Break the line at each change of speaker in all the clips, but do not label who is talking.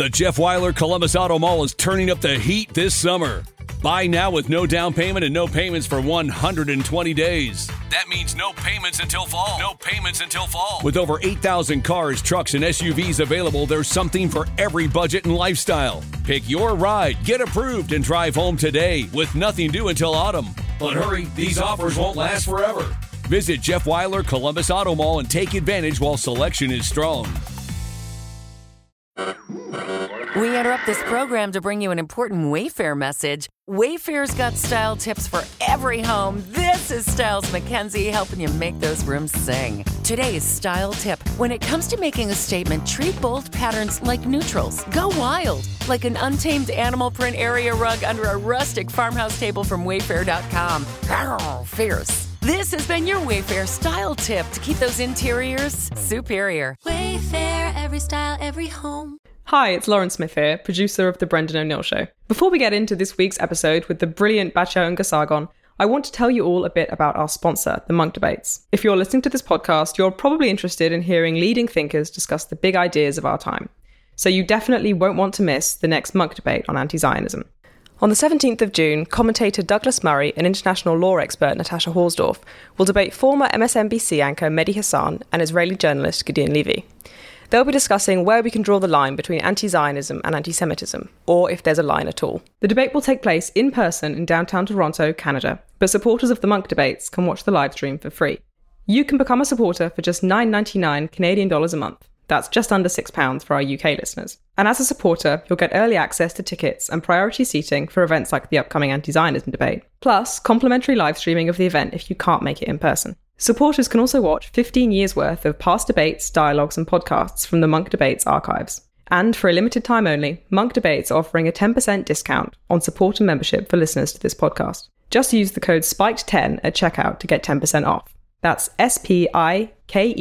The Jeff Weiler Columbus Auto Mall is turning up the heat this summer. Buy now with no down payment and no payments for 120 days. That means no payments until fall. No payments until fall. With over 8,000 cars, trucks, and SUVs available, there's something for every budget and lifestyle. Pick your ride, get approved, and drive home today with nothing due until autumn. But hurry, these offers won't last forever. Visit Jeff Weiler Columbus Auto Mall and take advantage while selection is strong.
We interrupt this program to bring you an important Wayfair message. Wayfair's got style tips for every home. This is Styles McKenzie helping you make those rooms sing. Today's style tip: when it comes to making a statement, treat bold patterns like neutrals. Go wild, like an untamed animal print area rug under a rustic farmhouse table from Wayfair.com. Arr, fierce. This has been your Wayfair style tip to keep those interiors superior.
Wayfair, every style, every home.
Hi, it's Lauren Smith here, producer of The Brendan O'Neill Show. Before we get into this week's episode with the brilliant Batya Ungar-Sargon, I want to tell you all a bit about our sponsor, the Munk Debates. If you're listening to this podcast, you're probably interested in hearing leading thinkers discuss the big ideas of our time. So you definitely won't want to miss the next Munk Debate on anti-Zionism. On the 17th of June, commentator Douglas Murray and international law expert Natasha Horsdorf will debate former MSNBC anchor Mehdi Hasan and Israeli journalist Gideon Levy. They'll be discussing where we can draw the line between anti-Zionism and anti-Semitism, or if there's a line at all. The debate will take place in person in downtown Toronto, Canada, but supporters of the Munk Debates can watch the live stream for free. You can become a supporter for just $9.99 Canadian dollars a month. That's just under £6 for our UK listeners. And as a supporter, you'll get early access to tickets and priority seating for events like the upcoming anti-Zionism debate, plus complimentary live streaming of the event if you can't make it in person. Supporters can also watch 15 years worth of past debates, dialogues and podcasts from the Munk Debates archives. And for a limited time only, Munk Debates are offering a 10% discount on supporter membership for listeners to this podcast. Just use the code SPIKED10 at checkout to get 10% off. That's SPIKED10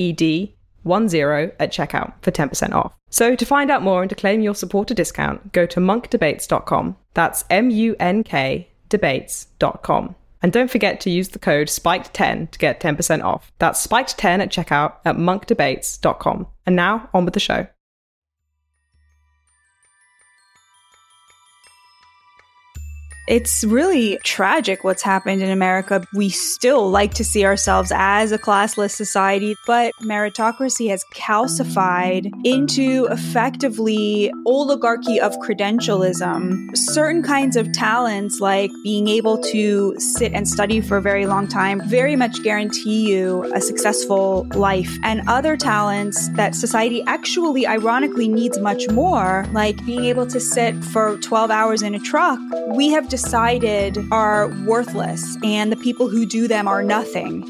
at checkout for 10% off. So to find out more and to claim your supporter discount, go to monkdebates.com. That's MUNK debates.com. And don't forget to use the code SPIKED10 to get 10% off. That's SPIKED10 at checkout at monkdebates.com. And now, on with the show.
It's really tragic what's happened in America. We still like to see ourselves as a classless society, but meritocracy has calcified into effectively oligarchy of credentialism. Certain kinds of talents, like being able to sit and study for a very long time, very much guarantee you a successful life. And other talents that society actually, ironically, needs much more, like being able to sit for 12 hours in a truck, we have decided are worthless, and the people who do them are nothing.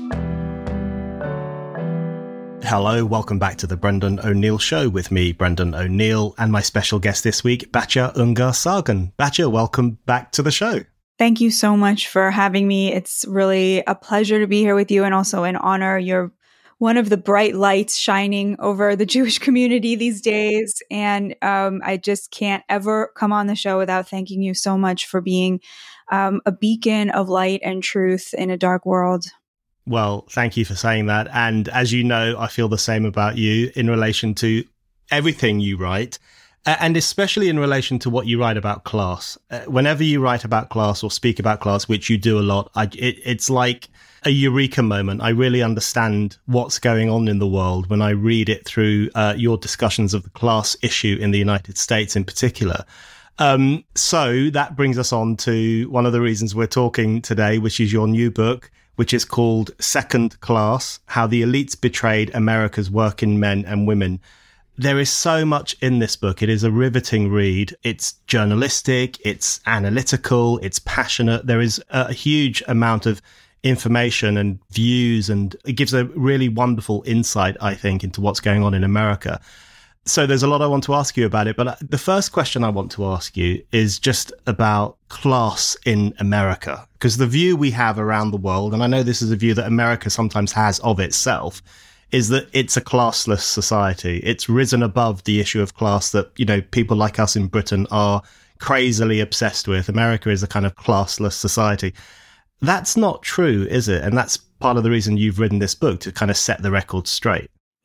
Hello, welcome back to the Brendan O'Neill Show with me, Brendan O'Neill, and my special guest this week, Batya Ungar-Sargon. Batya, welcome back to the show.
Thank you so much for having me. It's really a pleasure to be here with you, and also an honor. You're one of the bright lights shining over the Jewish community these days. And I just can't ever come on the show without thanking you so much for being a beacon of light and truth in a dark world.
Well, thank you for saying that. And as you know, I feel the same about you in relation to everything you write, and especially in relation to what you write about class. Whenever you write about class or speak about class, which you do a lot, it's like a eureka moment. I really understand what's going on in the world when I read it through your discussions of the class issue in the United States in particular. So that brings us on to one of the reasons we're talking today, which is your new book, which is called Second Class: How the Elites Betrayed America's Working Men and Women. There is so much in this book. It is a riveting read. It's journalistic, it's analytical, it's passionate. There is a huge amount of information and views, and it gives a really wonderful insight, I think, into what's going on in America. So there's a lot I want to ask you about it, but the first question I want to ask you is just about class in America, because the view we have around the world, and I know this is a view that America sometimes has of itself, is that it's a classless society. It's risen above the issue of class that, you know, people like us in Britain are crazily obsessed with. America is a kind of classless society. That's not true, is it? And that's part of the reason you've written this book, to kind of set the record straight.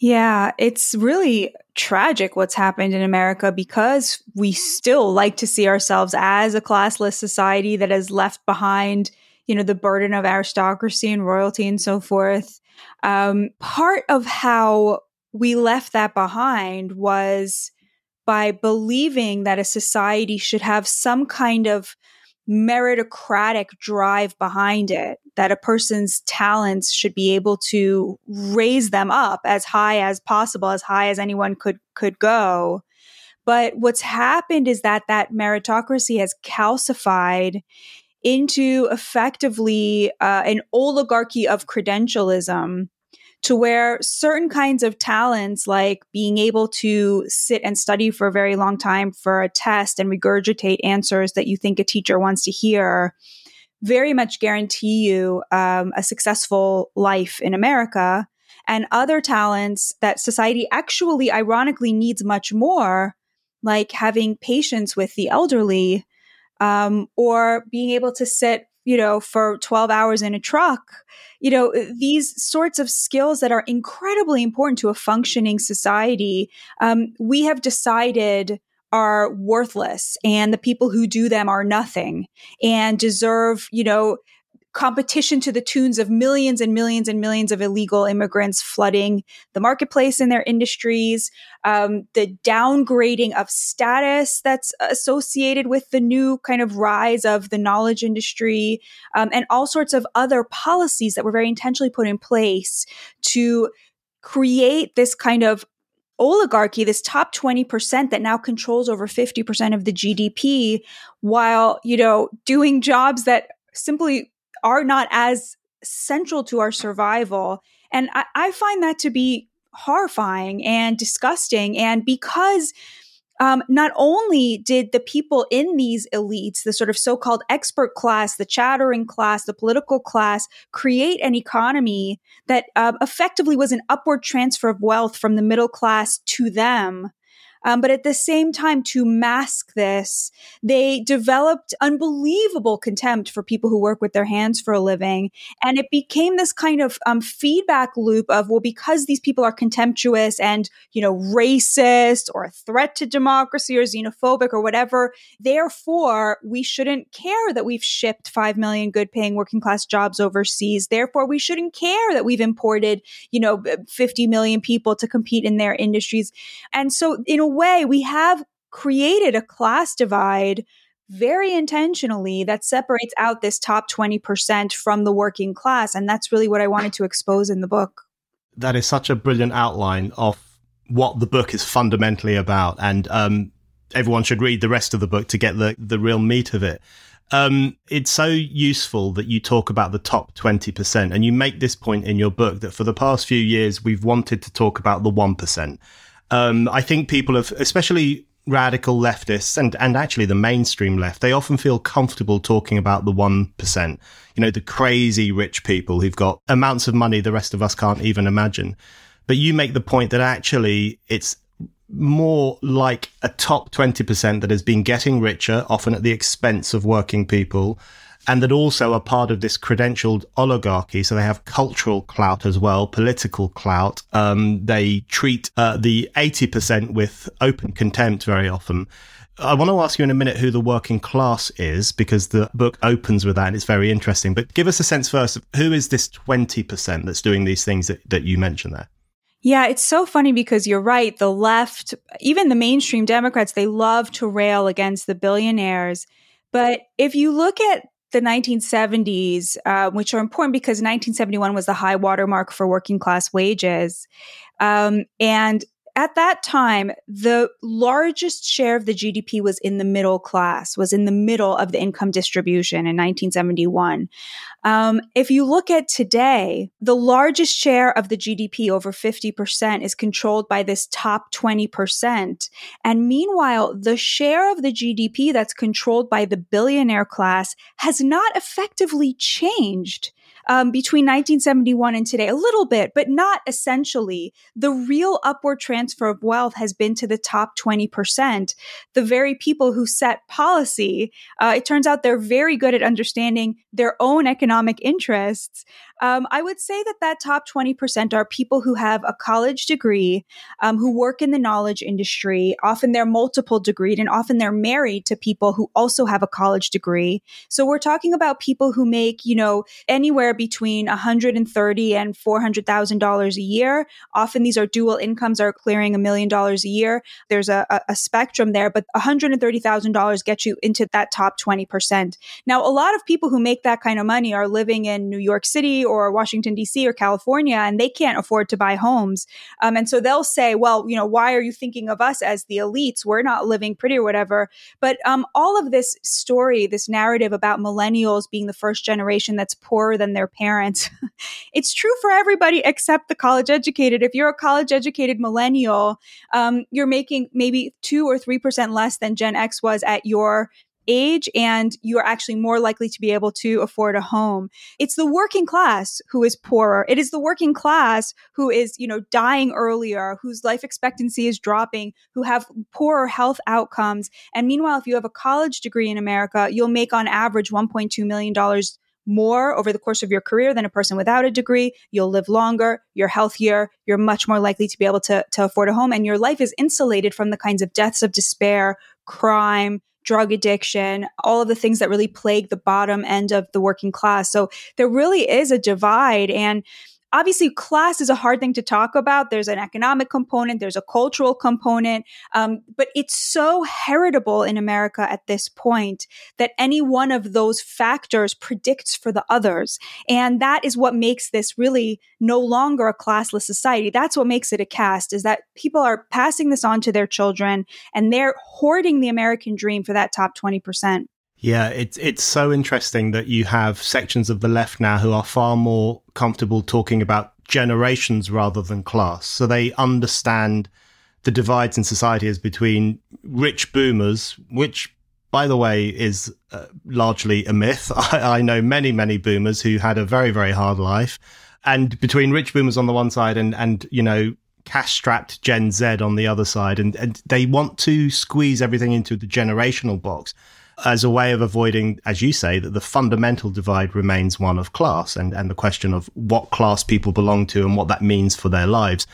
Yeah, it's really tragic what's happened in America because we still like to see ourselves as a classless society that has left behind, the burden of aristocracy and royalty and so forth. Part of how we left that behind was by believing that a society should have some kind of meritocratic drive behind it, that a person's talents should be able to raise them up as high as possible, as high as anyone could go. But what's happened is that meritocracy has calcified into effectively an oligarchy of credentialism, to where certain kinds of talents, like being able to sit and study for a very long time for a test and regurgitate answers that you think a teacher wants to hear, very much guarantee you a successful life in America. And other talents that society actually, ironically, needs much more, like having patience with the elderly, or being able to sit for 12 hours in a truck, these sorts of skills that are incredibly important to a functioning society, we have decided are worthless, and the people who do them are nothing and deserve, competition to the tunes of millions and millions and millions of illegal immigrants flooding the marketplace in their industries, the downgrading of status that's associated with the new kind of rise of the knowledge industry, and all sorts of other policies that were very intentionally put in place to create this kind of oligarchy, this top 20% that now controls over 50% of the GDP, while, doing jobs that simply are not as central to our survival. And I find that to be horrifying and disgusting. And because not only did the people in these elites, the sort of so-called expert class, the chattering class, the political class, create an economy that effectively was an upward transfer of wealth from the middle class to them, but at the same time, to mask this, they developed unbelievable contempt for people who work with their hands for a living. And it became this kind of feedback loop of, well, because these people are contemptuous and, racist or a threat to democracy or xenophobic or whatever, therefore, we shouldn't care that we've shipped 5 million good paying working class jobs overseas. Therefore, we shouldn't care that we've imported, 50 million people to compete in their industries. And so in a way, we have created a class divide very intentionally that separates out this top 20% from the working class. And that's really what I wanted to expose in the book.
That is such a brilliant outline of what the book is fundamentally about. And everyone should read the rest of the book to get the real meat of it. It's so useful that you talk about the top 20%. And you make this point in your book that for the past few years, we've wanted to talk about the 1%. I think people have, especially radical leftists and actually the mainstream left, they often feel comfortable talking about the 1%, the crazy rich people who've got amounts of money the rest of us can't even imagine. But you make the point that actually it's more like a top 20% that has been getting richer, often at the expense of working people, and that also are part of this credentialed oligarchy. So they have cultural clout as well, political clout. They treat the 80% with open contempt very often. I want to ask you in a minute who the working class is, because the book opens with that and it's very interesting. But give us a sense first of who is this 20% that's doing these things that you mentioned there?
Yeah, it's so funny because you're right. The left, even the mainstream Democrats, they love to rail against the billionaires. But if you look at the 1970s, which are important because 1971 was the high watermark for working class wages. And at that time, the largest share of the GDP was in the middle class, was in the middle of the income distribution in 1971. If you look at today, the largest share of the GDP, over 50%, is controlled by this top 20%. And meanwhile, the share of the GDP that's controlled by the billionaire class has not effectively changed. between 1971 and today, a little bit, but not essentially. The real upward transfer of wealth has been to the top 20%. The very people who set policy, it turns out they're very good at understanding their own economic interests. I would say that top 20% are people who have a college degree, who work in the knowledge industry. Often they're multiple degreed, and often they're married to people who also have a college degree. So we're talking about people who make, anywhere between $130,000 and $400,000 a year. Often these are dual incomes, are clearing $1 million a year. There's a spectrum there, but $130,000 gets you into that top 20%. Now, a lot of people who make that kind of money are living in New York City or Washington, D.C. or California, and they can't afford to buy homes. And so they'll say, well, why are you thinking of us as the elites? We're not living pretty or whatever. But all of this story, this narrative about millennials being the first generation that's poorer than their parents, it's true for everybody except the college educated. If you're a college educated millennial, you're making maybe 2 or 3% less than Gen X was at your age, and you're actually more likely to be able to afford a home. It's the working class who is poorer. It is the working class who is, dying earlier, whose life expectancy is dropping, who have poorer health outcomes. And meanwhile, if you have a college degree in America, you'll make on average $1.2 million more over the course of your career than a person without a degree. You'll live longer, you're healthier, you're much more likely to be able to afford a home, and your life is insulated from the kinds of deaths of despair, crime, drug addiction, all of the things that really plague the bottom end of the working class. So there really is a divide. And obviously, class is a hard thing to talk about. There's an economic component, there's a cultural component, but it's so heritable in America at this point that any one of those factors predicts for the others. And that is what makes this really no longer a classless society. That's what makes it a caste, is that people are passing this on to their children, and they're hoarding the American dream for that top 20%.
Yeah, it's so interesting that you have sections of the left now who are far more comfortable talking about generations rather than class. So they understand the divides in society as between rich boomers, which, by the way, is largely a myth. I know many, many boomers who had a very, very hard life. And between rich boomers on the one side and cash-strapped Gen Z on the other side. And they want to squeeze everything into the generational box as a way of avoiding, as you say, that the fundamental divide remains one of class and the question of what class people belong to and what that means for their lives.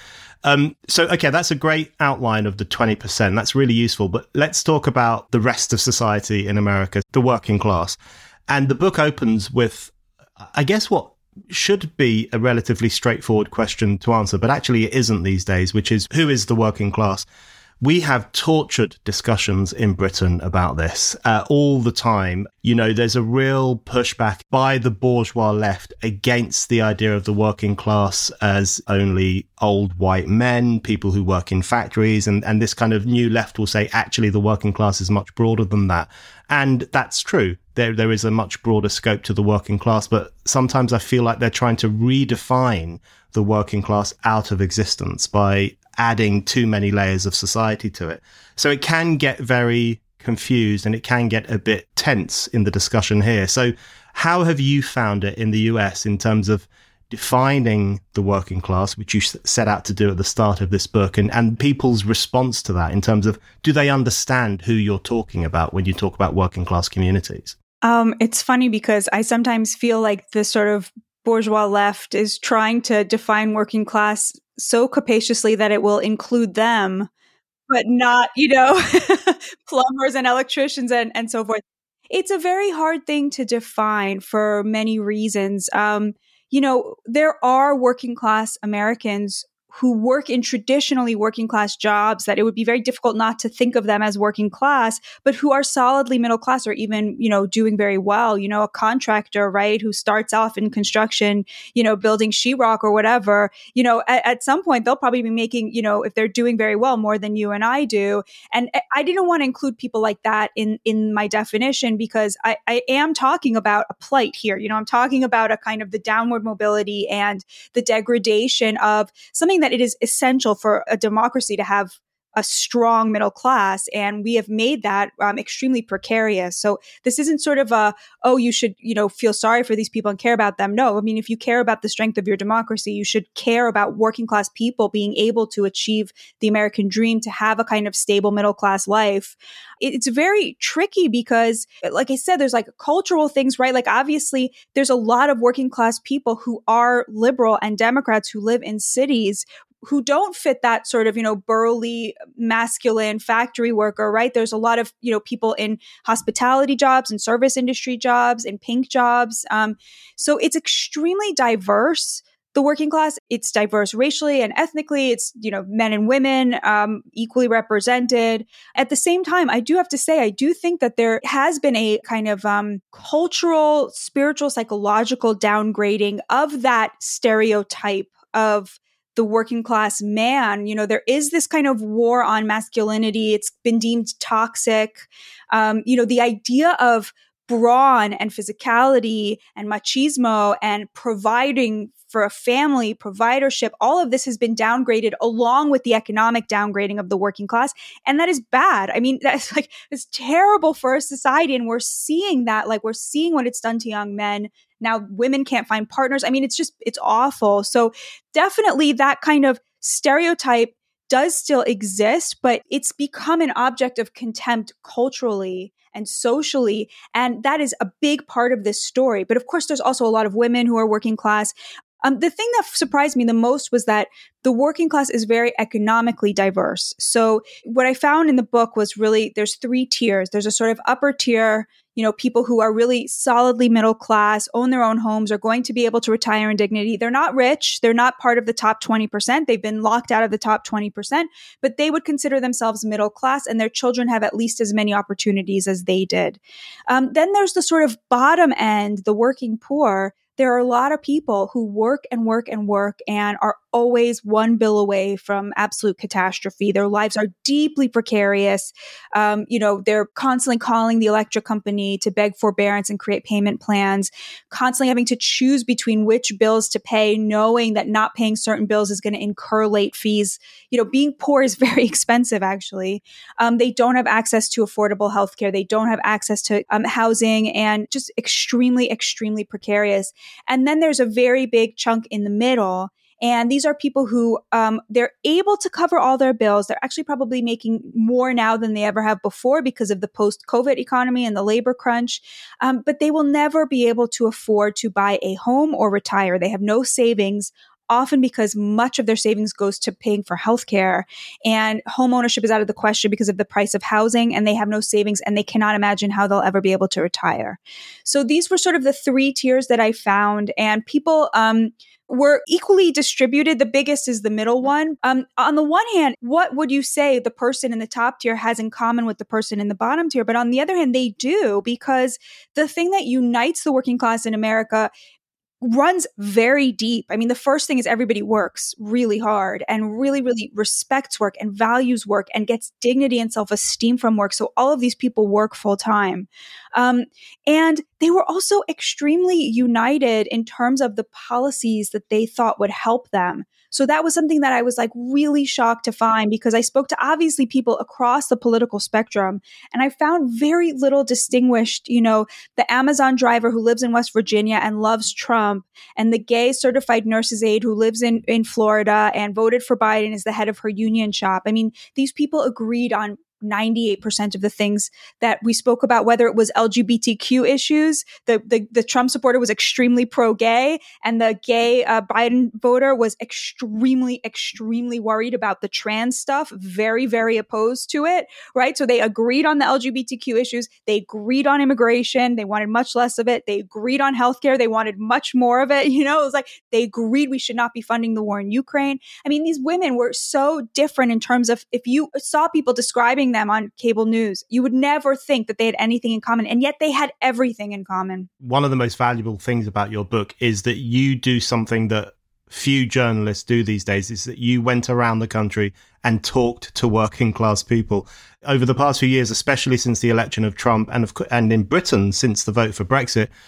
Okay, that's a great outline of the 20%. That's really useful. But let's talk about the rest of society in America, the working class. And the book opens with, I guess, what should be a relatively straightforward question to answer, but actually it isn't these days, which is, who is the working class? We have tortured discussions in Britain about this all the time. There's a real pushback by the bourgeois left against the idea of the working class as only old white men, people who work in factories. And this kind of new left will say, actually, the working class is much broader than that. And that's true. There is a much broader scope to the working class. But sometimes I feel like they're trying to redefine the working class out of existence by adding too many layers of society to it. So it can get very confused and it can get a bit tense in the discussion here. So how have you found it in the US in terms of defining the working class, which you set out to do at the start of this book, and people's response to that in terms of, do they understand who you're talking about when you talk about working class communities?
It's funny because I sometimes feel like the sort of bourgeois left is trying to define working class so capaciously that it will include them, but not, plumbers and electricians and so forth. It's a very hard thing to define for many reasons. There are working class Americans who work in traditionally working class jobs that it would be very difficult not to think of them as working class, but who are solidly middle class or even, doing very well. A contractor, right, who starts off in construction, building sheetrock or whatever, at some point they'll probably be making, if they're doing very well, more than you and I do. And I didn't want to include people like that in my definition because I am talking about a plight here. I'm talking about a kind of the downward mobility and the degradation of something that it is essential for a democracy to have a strong middle class, and we have made that extremely precarious. So this isn't sort of you should, feel sorry for these people and care about them. No, I mean, if you care about the strength of your democracy, you should care about working class people being able to achieve the American dream, to have a kind of stable middle class life. It's very tricky because, like I said, there's like cultural things, right? Like obviously there's a lot of working class people who are liberal and Democrats who live in cities who don't fit that sort of, burly, masculine factory worker, right? There's a lot of, people in hospitality jobs and service industry jobs and pink jobs. So it's extremely diverse, the working class. It's diverse racially and ethnically. It's, men and women equally represented. At the same time, I do have to say, I do think that there has been a kind of cultural, spiritual, psychological downgrading of that stereotype of the working class man. There is this kind of war on masculinity. It's been deemed toxic. The idea of brawn and physicality and machismo and providing for a family, providership, all of this has been downgraded along with the economic downgrading of the working class. And that is bad. I mean, it's terrible for a society. And we're seeing that, we're seeing what it's done to young men. Now women can't find partners. I mean, it's awful. So definitely that kind of stereotype does still exist, but it's become an object of contempt culturally and socially. And that is a big part of this story. But of course, there's also a lot of women who are working class. The thing that surprised me the most was that the working class is very economically diverse. So what I found in the book was really, there's 3 tiers. There's a sort of upper tier, people who are really solidly middle class, own their own homes, are going to be able to retire in dignity. They're not rich. They're not part of the top 20%. They've been locked out of the top 20%, but they would consider themselves middle class, and their children have at least as many opportunities as they did. Then there's the sort of bottom end, the working poor. There are a lot of people who work and work and work and are always one bill away from absolute catastrophe. Their lives are deeply precarious. They're constantly calling the electric company to beg forbearance and create payment plans, constantly having to choose between which bills to pay, knowing that not paying certain bills is going to incur late fees. Being poor is very expensive, actually. They don't have access to affordable healthcare. They don't have access to housing, and just extremely, extremely precarious. And then there's a very big chunk in the middle. And these are people who they're able to cover all their bills. They're actually probably making more now than they ever have before because of the post-COVID economy and the labor crunch. But they will never be able to afford to buy a home or retire. They have no savings, often because much of their savings goes to paying for healthcare, and home ownership is out of the question because of the price of housing, and they have no savings, and they cannot imagine how they'll ever be able to retire. So these were sort of the 3 tiers that I found, and people were equally distributed. The biggest is the middle one. On the one hand, what would you say the person in the top tier has in common with the person in the bottom tier? But on the other hand, they do, because the thing that unites the working class in America runs very deep. I mean, the first thing is everybody works really hard and really, really respects work and values work and gets dignity and self-esteem from work. So all of these people work full time. And they were also extremely united in terms of the policies that they thought would help them. So that was something that I was really shocked to find, because I spoke to obviously people across the political spectrum, and I found very little distinguished, the Amazon driver who lives in West Virginia and loves Trump, and the gay certified nurse's aide who lives in Florida and voted for Biden as the head of her union shop. I mean, these people agreed on 98% of the things that we spoke about, whether it was LGBTQ issues. The Trump supporter was extremely pro-gay, and the gay Biden voter was extremely, extremely worried about the trans stuff, very, very opposed to it, right? So they agreed on the LGBTQ issues. They agreed on immigration. They wanted much less of it. They agreed on healthcare. They wanted much more of it. It was they agreed we should not be funding the war in Ukraine. I mean, these women were so different in terms of, if you saw people describing them on cable news, you would never think that they had anything in common, and yet they had everything in common.
One of the most valuable things about your book is that you do something that few journalists do these days, is that you went around the country and talked to working class people. Over the past few years, especially since the election of Trump and in Britain since the vote for Brexit,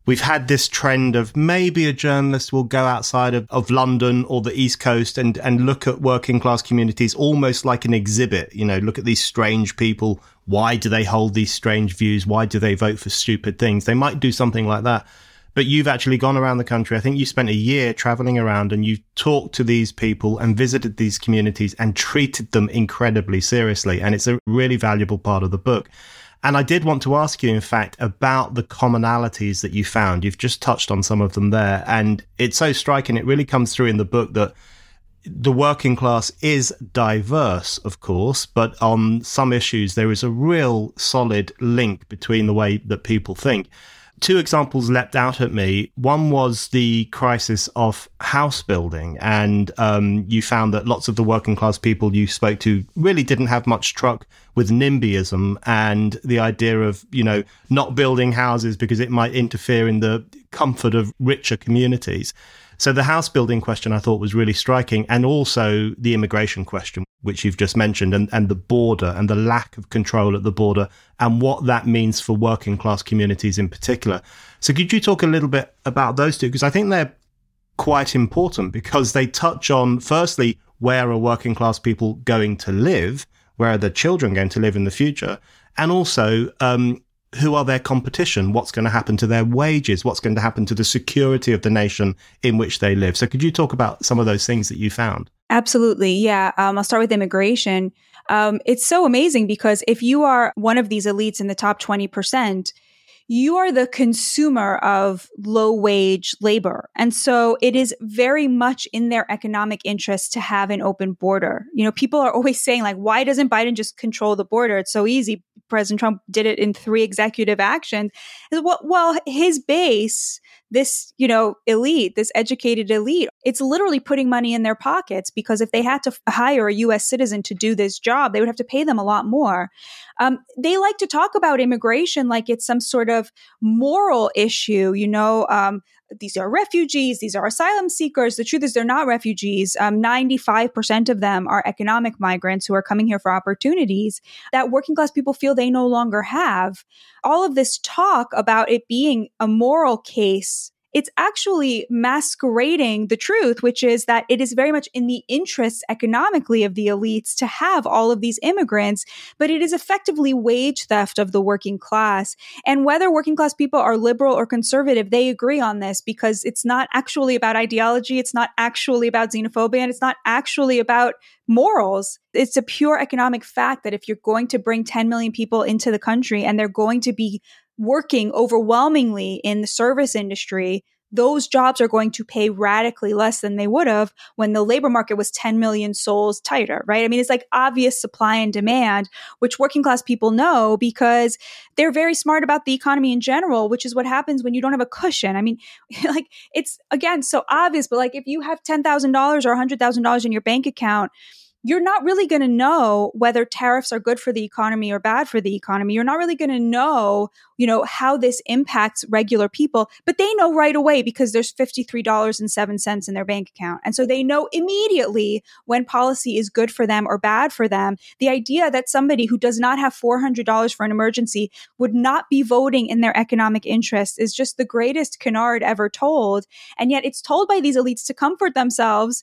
we've had this trend of maybe a journalist will go outside of London or the East Coast and look at working class communities almost like an exhibit. Look at these strange people. Why do they hold these strange views? Why do they vote for stupid things? They might do something like that. But you've actually gone around the country. I think you spent a year traveling around and you talked to these people and visited these communities and treated them incredibly seriously. And it's a really valuable part of the book. And I did want to ask you, in fact, about the commonalities that you found. You've just touched on some of them there. And it's so striking. It really comes through in the book that the working class is diverse, of course, but on some issues, there is a real solid link between the way that people think. Two examples leapt out at me. One was the crisis of house building. And you found that lots of the working class people you spoke to really didn't have much truck with NIMBYism and the idea of, not building houses because it might interfere in the comfort of richer communities. So the house building question I thought was really striking, and also the immigration question, which you've just mentioned, and the border and the lack of control at the border and what that means for working class communities in particular. So could you talk a little bit about those two? Because I think they're quite important because they touch on, firstly, where are working class people going to live? Where are their children going to live in the future? And also, who are their competition? What's going to happen to their wages? What's going to happen to the security of the nation in which they live? So could you talk about some of those things that you found?
Absolutely. Yeah. I'll start with immigration. It's so amazing because if you are one of these elites in the top 20%, you are the consumer of low wage labor. And so it is very much in their economic interest to have an open border. People are always saying, like, why doesn't Biden just control the border? It's so easy. President Trump did it in 3 executive actions. Well, his base, this, elite, this educated elite, it's literally putting money in their pockets because if they had to hire a U.S. citizen to do this job, they would have to pay them a lot more. They like to talk about immigration like it's some sort of moral issue. These are refugees. These are asylum seekers. The truth is they're not refugees. 95% of them are economic migrants who are coming here for opportunities that working class people feel they no longer have. All of this talk about it being a moral case, it's actually masquerading the truth, which is that it is very much in the interests economically of the elites to have all of these immigrants, but it is effectively wage theft of the working class. And whether working class people are liberal or conservative, they agree on this because it's not actually about ideology. It's not actually about xenophobia, and it's not actually about morals. It's a pure economic fact that if you're going to bring 10 million people into the country and they're going to be working overwhelmingly in the service industry, those jobs are going to pay radically less than they would have when the labor market was 10 million souls tighter, right? I mean, it's like obvious supply and demand, which working class people know because they're very smart about the economy in general, which is what happens when you don't have a cushion. I mean, like it's, again, so obvious, but like if you have $10,000 or $100,000 in your bank account, you're not really going to know whether tariffs are good for the economy or bad for the economy. You're not really going to know, how this impacts regular people, but they know right away because there's $53.07 in their bank account. And so they know immediately when policy is good for them or bad for them. The idea that somebody who does not have $400 for an emergency would not be voting in their economic interest is just the greatest canard ever told. And yet it's told by these elites to comfort themselves,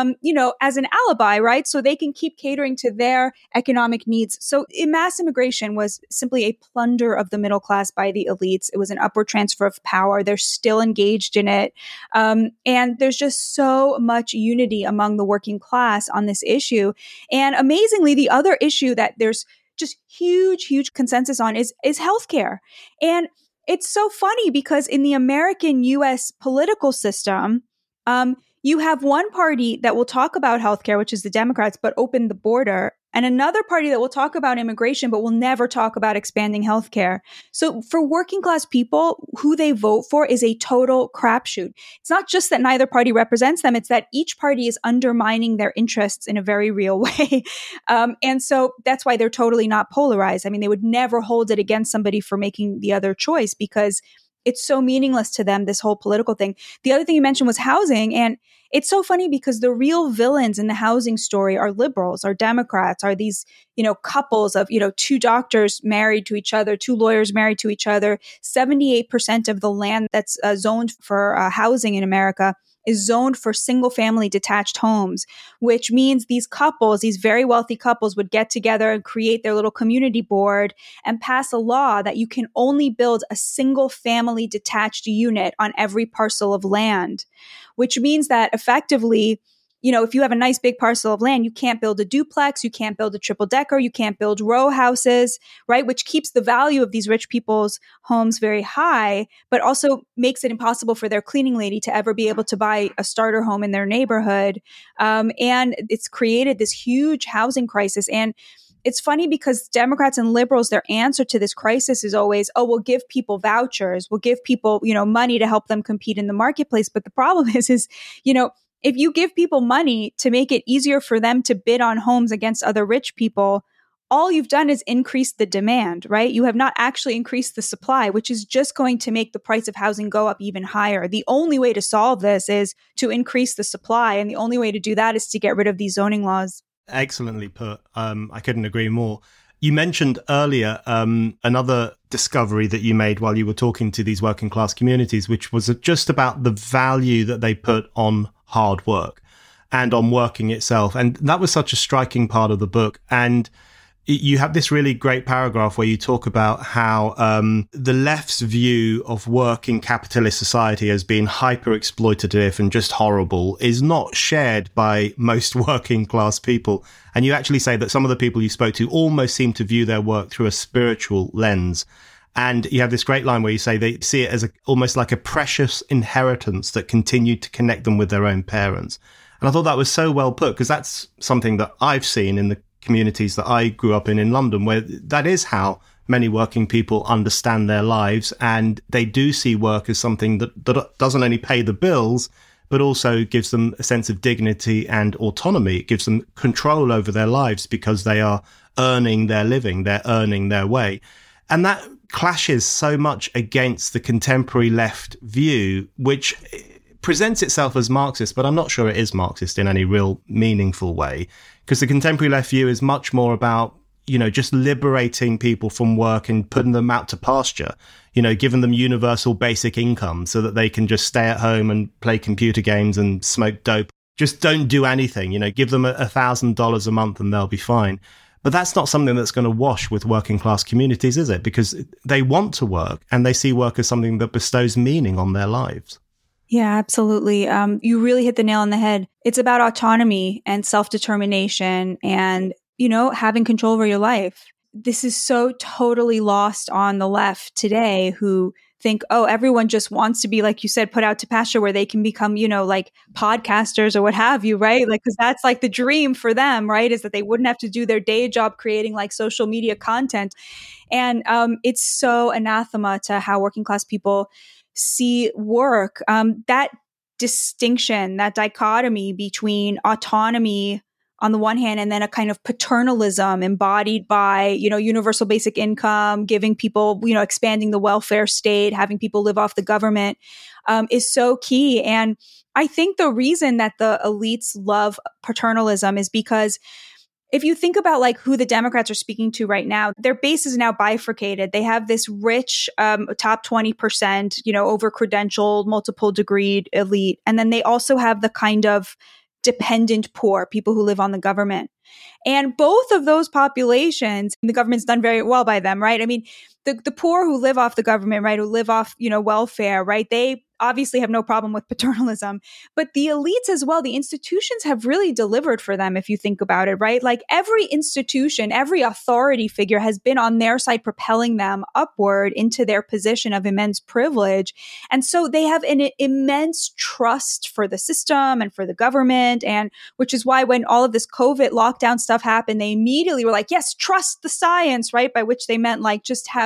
as an alibi, right? So they can keep catering to their economic needs. So mass immigration was simply a plunder of the middle class by the elites. It was an upward transfer of power. They're still engaged in it. And there's just so much unity among the working class on this issue. And amazingly, the other issue that there's just huge consensus on is healthcare. And it's so funny because in the American U.S. political system, you have one party that will talk about healthcare, which is the Democrats, but open the border, and another party that will talk about immigration, but will never talk about expanding healthcare. So for working class people, who they vote for is a total crapshoot. It's not just that neither party represents them, it's that each party is undermining their interests in a very real way. And so that's why they're totally not polarized. I mean, they would never hold it against somebody for making the other choice because it's so meaningless to them, this whole political thing. The other thing you mentioned was housing. And it's so funny because the real villains in the housing story are liberals, are Democrats, are these, couples of, two doctors married to each other, two lawyers married to each other. 78% of the land that's zoned for housing in America is zoned for single family detached homes, which means these couples, these very wealthy couples, would get together and create their little community board and pass a law that you can only build a single family detached unit on every parcel of land, which means that effectively, if you have a nice big parcel of land, you can't build a duplex, you can't build a triple decker, you can't build row houses, right? Which keeps the value of these rich people's homes very high, but also makes it impossible for their cleaning lady to ever be able to buy a starter home in their neighborhood. And it's created this huge housing crisis. And it's funny because Democrats and liberals, their answer to this crisis is always, we'll give people vouchers, we'll give people, money to help them compete in the marketplace. But the problem is, if you give people money to make it easier for them to bid on homes against other rich people, all you've done is increase the demand, right? You have not actually increased the supply, which is just going to make the price of housing go up even higher. The only way to solve this is to increase the supply. And the only way to do that is to get rid of these zoning laws.
Excellently put. I couldn't agree more. You mentioned earlier another discovery that you made while you were talking to these working class communities, which was just about the value that they put on hard work and on working itself. And that was such a striking part of the book. And you have this really great paragraph where you talk about how the left's view of work in capitalist society as being hyper exploitative and just horrible is not shared by most working class people. And you actually say that some of the people you spoke to almost seem to view their work through a spiritual lens. And you have this great line where you say they see it as almost like a precious inheritance that continued to connect them with their own parents. And I thought that was so well put, because that's something that I've seen in the communities that I grew up in London, where that is how many working people understand their lives. And they do see work as something that doesn't only pay the bills, but also gives them a sense of dignity and autonomy. It gives them control over their lives because they are earning their living, they're earning their way. And that clashes so much against the contemporary left view, which presents itself as Marxist, but I'm not sure it is Marxist in any real meaningful way, because the contemporary left view is much more about, just liberating people from work and putting them out to pasture, giving them universal basic income so that they can just stay at home and play computer games and smoke dope. Just don't do anything, give them $1,000 a month and they'll be fine. But that's not something that's going to wash with working class communities, is it? Because they want to work and they see work as something that bestows meaning on their lives.
Yeah, absolutely. You really hit the nail on the head. It's about autonomy and self-determination and, having control over your life. This is so totally lost on the left today, who think, everyone just wants to be, like you said, put out to pasture where they can become, like podcasters or what have you, right? Like, because that's like the dream for them, right? Is that they wouldn't have to do their day job creating like social media content. And it's so anathema to how working class people see work. That distinction, that dichotomy between autonomy on the one hand, and then a kind of paternalism embodied by, universal basic income, giving people, expanding the welfare state, having people live off the government, is so key. And I think the reason that the elites love paternalism is because if you think about like who the Democrats are speaking to right now, their base is now bifurcated. They have this rich top 20%, over-credentialed, multiple degreed elite. And then they also have the kind of dependent poor, people who live on the government. And both of those populations, the government's done very well by them, right? I mean, the poor who live off the government, right, who live off, welfare, right, they obviously have no problem with paternalism. But the elites as well, the institutions have really delivered for them, if you think about it, right? Like every institution, every authority figure has been on their side, propelling them upward into their position of immense privilege. And so they have an immense trust for the system and for the government. And which is why when all of this COVID lockdown stuff happened, they immediately were like, yes, trust the science, right? By which they meant like just have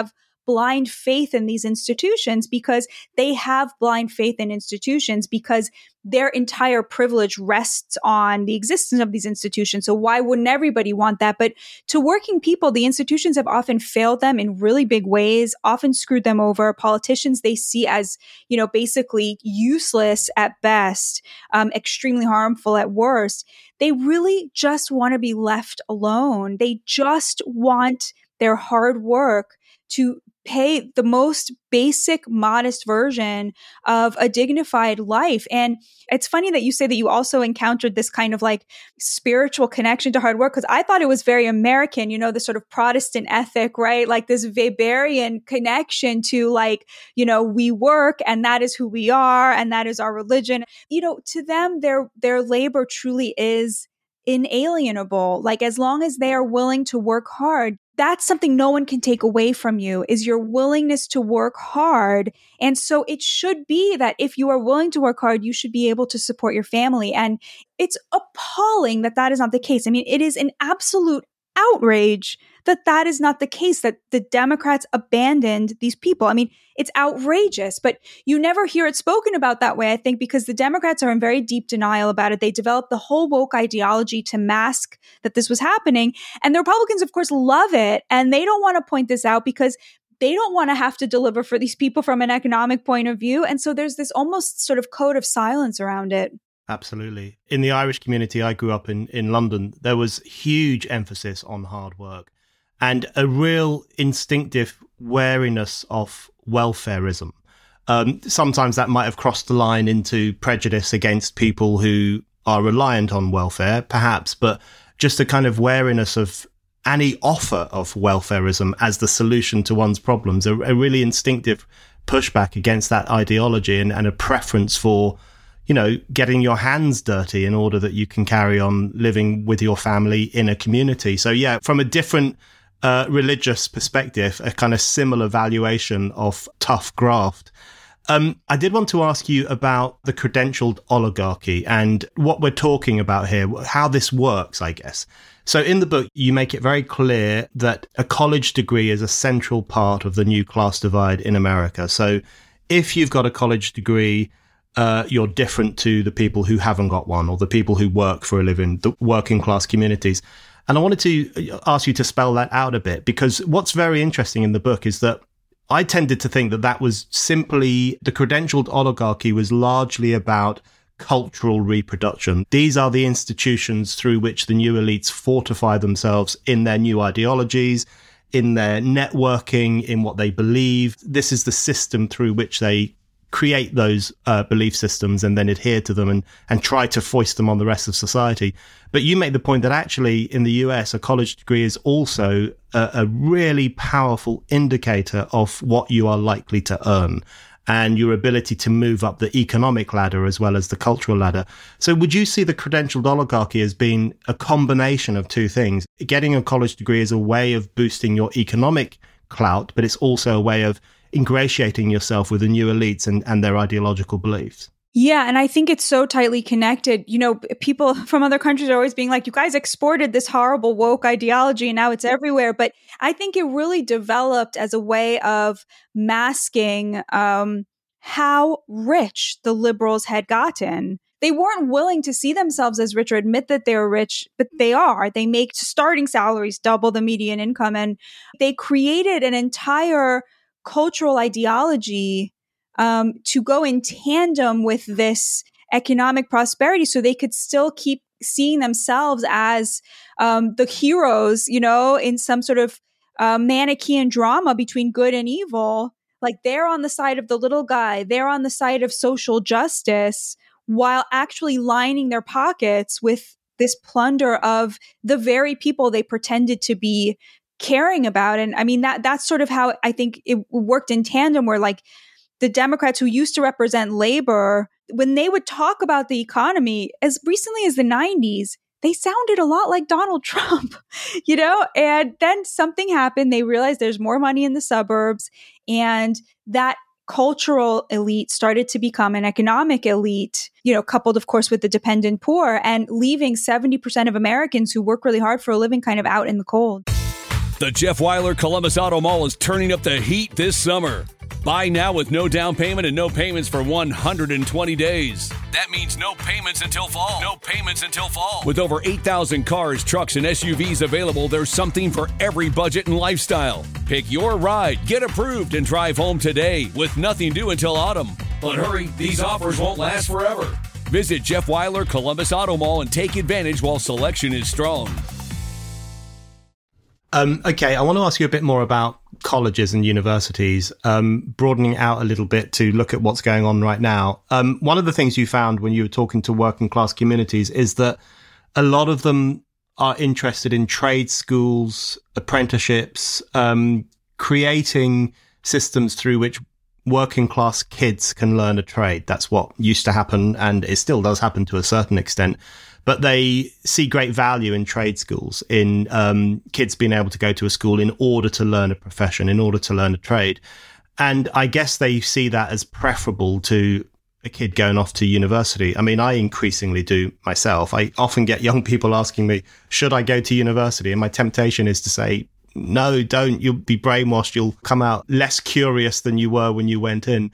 blind faith in these institutions because they have blind faith in institutions because their entire privilege rests on the existence of these institutions. So why wouldn't everybody want that? But to working people, the institutions have often failed them in really big ways, often screwed them over. Politicians they see as, basically useless at best, extremely harmful at worst. They really just want to be left alone. They just want their hard work to pay the most basic, modest version of a dignified life. And it's funny that you say that you also encountered this kind of like spiritual connection to hard work, because I thought it was very American, the sort of Protestant ethic, right? Like this Weberian connection to like, we work and that is who we are and that is our religion. To them, their labor truly is inalienable. Like as long as they are willing to work hard, that's something no one can take away from you, is your willingness to work hard. And so it should be that if you are willing to work hard, you should be able to support your family. And it's appalling that that is not the case. I mean, it is an absolute outrage that that is not the case, that the Democrats abandoned these people. I mean, it's outrageous, but you never hear it spoken about that way, I think, because the Democrats are in very deep denial about it. They developed the whole woke ideology to mask that this was happening. And the Republicans, of course, love it. And they don't want to point this out because they don't want to have to deliver for these people from an economic point of view. And so there's this almost sort of code of silence around it.
Absolutely. In the Irish community I grew up in London, there was huge emphasis on hard work and a real instinctive wariness of welfarism. Sometimes that might have crossed the line into prejudice against people who are reliant on welfare, perhaps, but just a kind of wariness of any offer of welfarism as the solution to one's problems, a really instinctive pushback against that ideology and a preference for getting your hands dirty in order that you can carry on living with your family in a community. So yeah, from a different religious perspective, a kind of similar valuation of tough graft. I did want to ask you about the credentialed oligarchy and what we're talking about here, how this works, I guess. So in the book, you make it very clear that a college degree is a central part of the new class divide in America. So if you've got a college degree, you're different to the people who haven't got one, or the people who work for a living, the working class communities. And I wanted to ask you to spell that out a bit, because what's very interesting in the book is that I tended to think that that was simply, the credentialed oligarchy was largely about cultural reproduction. These are the institutions through which the new elites fortify themselves in their new ideologies, in their networking, in what they believe. This is the system through which they create those belief systems and then adhere to them and try to foist them on the rest of society. But you make the point that actually in the US, a college degree is also a really powerful indicator of what you are likely to earn and your ability to move up the economic ladder as well as the cultural ladder. So would you see the credentialed oligarchy as being a combination of two things? Getting a college degree is a way of boosting your economic clout, but it's also a way of ingratiating yourself with the new elites and their ideological beliefs.
Yeah, and I think it's so tightly connected. People from other countries are always being like, you guys exported this horrible woke ideology and now it's everywhere. But I think it really developed as a way of masking how rich the liberals had gotten. They weren't willing to see themselves as rich or admit that they were rich, but they are. They make starting salaries double the median income, and they created an entire cultural ideology to go in tandem with this economic prosperity, so they could still keep seeing themselves as the heroes, in some sort of Manichaean drama between good and evil. Like they're on the side of the little guy, they're on the side of social justice, while actually lining their pockets with this plunder of the very people they pretended to be caring about. And I mean, that's sort of how I think it worked in tandem, where like the Democrats who used to represent labor, when they would talk about the economy as recently as the 90s, they sounded a lot like Donald Trump, and then something happened. They realized there's more money in the suburbs, and that cultural elite started to become an economic elite, coupled, of course, with the dependent poor, and leaving 70% of Americans who work really hard for a living kind of out in the cold.
The Jeff Weiler Columbus Auto Mall is turning up the heat this summer. Buy now with no down payment and no payments for 120 days. That means no payments until fall. No payments until fall. With over 8,000 cars, trucks, and SUVs available, there's something for every budget and lifestyle. Pick your ride, get approved, and drive home today with nothing due until autumn. But hurry, these offers won't last forever. Visit Jeff Weiler Columbus Auto Mall and take advantage while selection is strong.
Okay, I want to ask you a bit more about colleges and universities, broadening out a little bit to look at what's going on right now. One of the things you found when you were talking to working class communities is that a lot of them are interested in trade schools, apprenticeships, creating systems through which working class kids can learn a trade. That's what used to happen, and it still does happen to a certain extent. But they see great value in trade schools, in kids being able to go to a school in order to learn a profession, in order to learn a trade. And I guess they see that as preferable to a kid going off to university. I mean, I increasingly do myself. I often get young people asking me, should I go to university? And my temptation is to say, no, don't. You'll be brainwashed. You'll come out less curious than you were when you went in.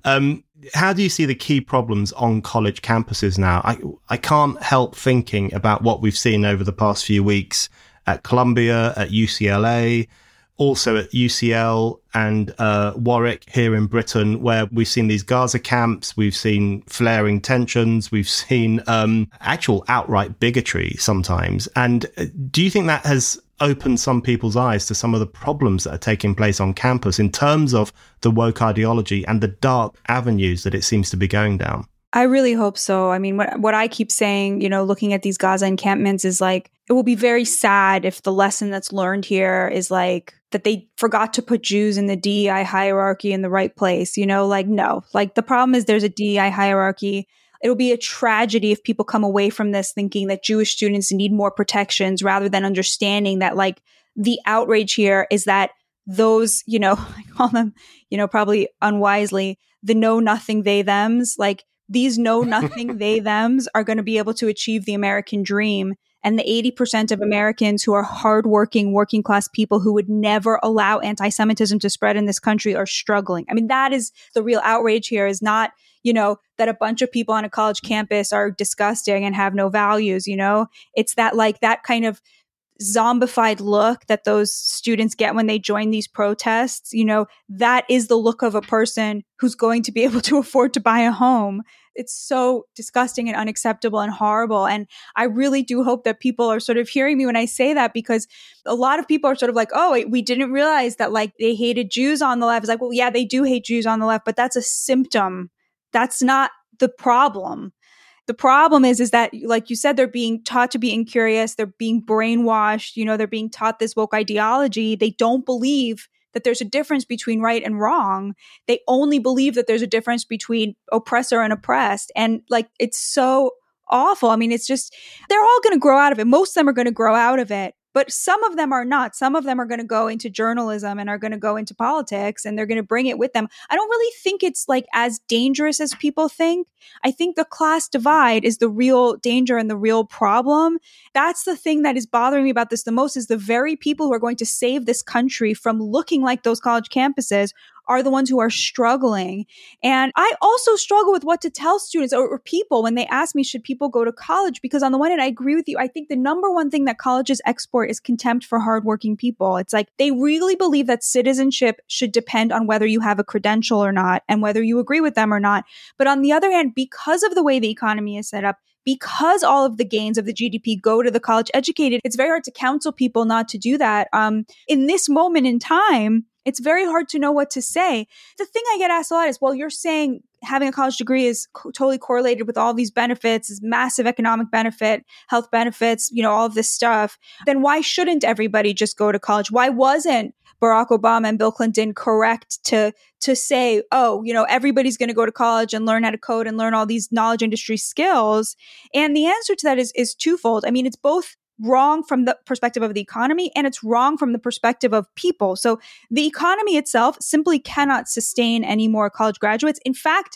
How do you see the key problems on college campuses now? I can't help thinking about what we've seen over the past few weeks at Columbia, at UCLA, also at UCL and Warwick here in Britain, where we've seen these Gaza camps, we've seen flaring tensions, we've seen actual outright bigotry sometimes. And do you think that has opened some people's eyes to some of the problems that are taking place on campus in terms of the woke ideology and the dark avenues that it seems to be going down?
I really hope so. I mean, what I keep saying, looking at these Gaza encampments is like, it will be very sad if the lesson that's learned here is like that they forgot to put Jews in the DEI hierarchy in the right place. No, the problem is there's a DEI hierarchy. It'll be a tragedy if people come away from this thinking that Jewish students need more protections rather than understanding that like the outrage here is that those, I call them, probably unwisely, the know nothing they thems, like these know nothing they thems are going to be able to achieve the American dream. And the 80% of Americans who are hardworking, working class people who would never allow anti-Semitism to spread in this country are struggling. I mean, that is the real outrage here, is not, that a bunch of people on a college campus are disgusting and have no values, It's that like that kind of zombified look that those students get when they join these protests, that is the look of a person who's going to be able to afford to buy a home. It's so disgusting and unacceptable and horrible. And I really do hope that people are sort of hearing me when I say that, because a lot of people are sort of like, oh, we didn't realize that like they hated Jews on the left. It's like, well, yeah, they do hate Jews on the left, but that's a symptom. That's not the problem. The problem is that, like you said, they're being taught to be incurious. They're being brainwashed. They're being taught this woke ideology. They don't believe that there's a difference between right and wrong. They only believe that there's a difference between oppressor and oppressed. And like, it's so awful. I mean, it's just, they're all going to grow out of it. Most of them are going to grow out of it. But some of them are not. Some of them are going to go into journalism and are going to go into politics, and they're going to bring it with them. I don't really think it's like as dangerous as people think. I think the class divide is the real danger and the real problem. That's the thing that is bothering me about this the most, is the very people who are going to save this country from looking like those college campuses are the ones who are struggling. And I also struggle with what to tell students or people when they ask me, should people go to college? Because on the one hand, I agree with you. I think the number one thing that colleges export is contempt for hardworking people. It's like they really believe that citizenship should depend on whether you have a credential or not and whether you agree with them or not. But on the other hand, because of the way the economy is set up, because all of the gains of the GDP go to the college educated, it's very hard to counsel people not to do that. In this moment in time, it's very hard to know what to say. The thing I get asked a lot is, well, you're saying having a college degree is totally correlated with all these benefits, is massive economic benefit, health benefits, all of this stuff. Then why shouldn't everybody just go to college? Why wasn't Barack Obama and Bill Clinton correct to say, oh, everybody's going to go to college and learn how to code and learn all these knowledge industry skills? And the answer to that is twofold. I mean, it's both wrong from the perspective of the economy, and it's wrong from the perspective of people. So the economy itself simply cannot sustain any more college graduates. In fact,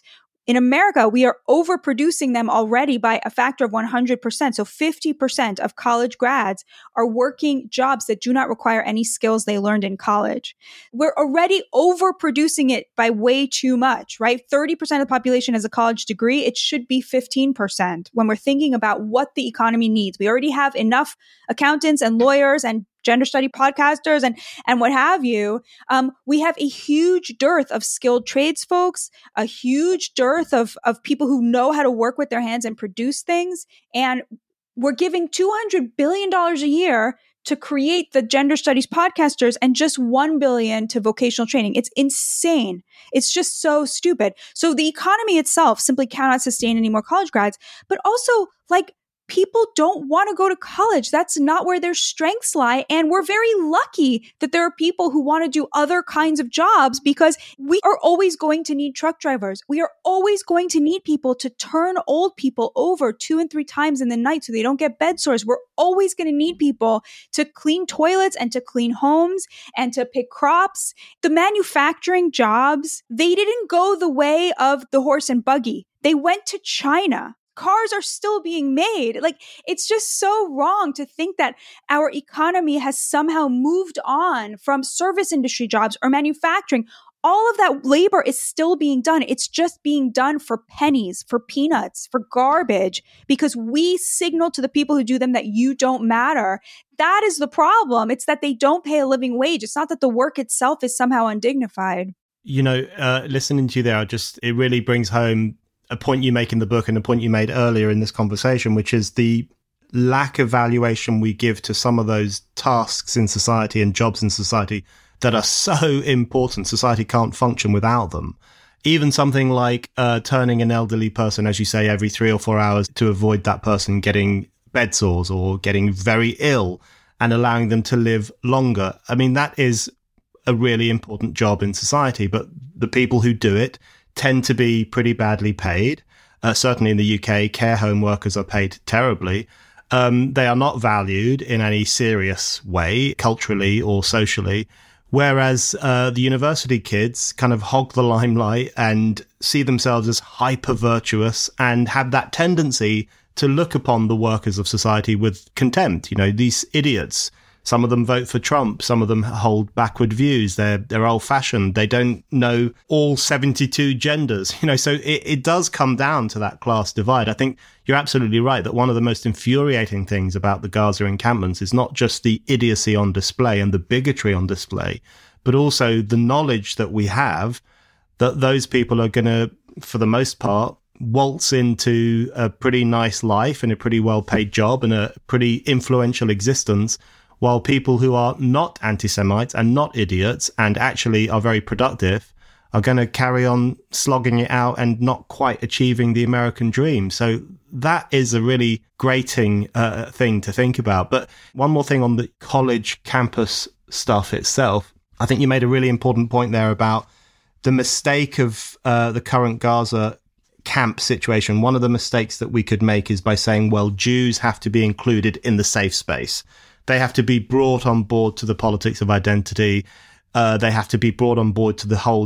In America, we are overproducing them already by a factor of 100%. So 50% of college grads are working jobs that do not require any skills they learned in college. We're already overproducing it by way too much, right? 30% of the population has a college degree. It should be 15% when we're thinking about what the economy needs. We already have enough accountants and lawyers and gender study podcasters and what have you. We have a huge dearth of skilled trades folks, a huge dearth of people who know how to work with their hands and produce things. And we're giving $200 billion a year to create the gender studies podcasters and just $1 billion to vocational training. It's insane. It's just so stupid. So the economy itself simply cannot sustain any more college grads, but also like people don't want to go to college. That's not where their strengths lie. And we're very lucky that there are people who want to do other kinds of jobs because we are always going to need truck drivers. We are always going to need people to turn old people over 2 and 3 times in the night so they don't get bed sores. We're always going to need people to clean toilets and to clean homes and to pick crops. The manufacturing jobs, they didn't go the way of the horse and buggy. They went to China. Cars are still being made. Like, it's just so wrong to think that our economy has somehow moved on from service industry jobs or manufacturing. All of that labor is still being done. It's just being done for pennies, for peanuts, for garbage, because we signal to the people who do them that you don't matter. That is the problem. It's that they don't pay a living wage. It's not that the work itself is somehow undignified.
You know, listening to you there, it really brings home a point you make in the book and a point you made earlier in this conversation, which is the lack of valuation we give to some of those tasks in society and jobs in society that are so important. Society can't function without them. Even something like turning an elderly person, as you say, every 3 or 4 hours to avoid that person getting bed sores or getting very ill and allowing them to live longer. I mean, that is a really important job in society, but the people who do it tend to be pretty badly paid. Certainly in the UK, care home workers are paid terribly. They are not valued in any serious way, culturally or socially. Whereas the university kids kind of hog the limelight and see themselves as hyper-virtuous and have that tendency to look upon the workers of society with contempt. You know, these idiots. Some of them vote for Trump. Some of them hold backward views. They're old-fashioned. They don't know all 72 genders. You know, so it does come down to that class divide. I think you're absolutely right that one of the most infuriating things about the Gaza encampments is not just the idiocy on display and the bigotry on display, but also the knowledge that we have that those people are going to, for the most part, waltz into a pretty nice life and a pretty well-paid job and a pretty influential existence, while people who are not anti-Semites and not idiots and actually are very productive are going to carry on slogging it out and not quite achieving the American dream. So that is a really grating thing to think about. But one more thing on the college campus stuff itself. I think you made a really important point there about the mistake of the current Gaza camp situation. One of the mistakes that we could make is by saying, well, Jews have to be included in the safe space. They have to be brought on board to the politics of identity. They have to be brought on board to the whole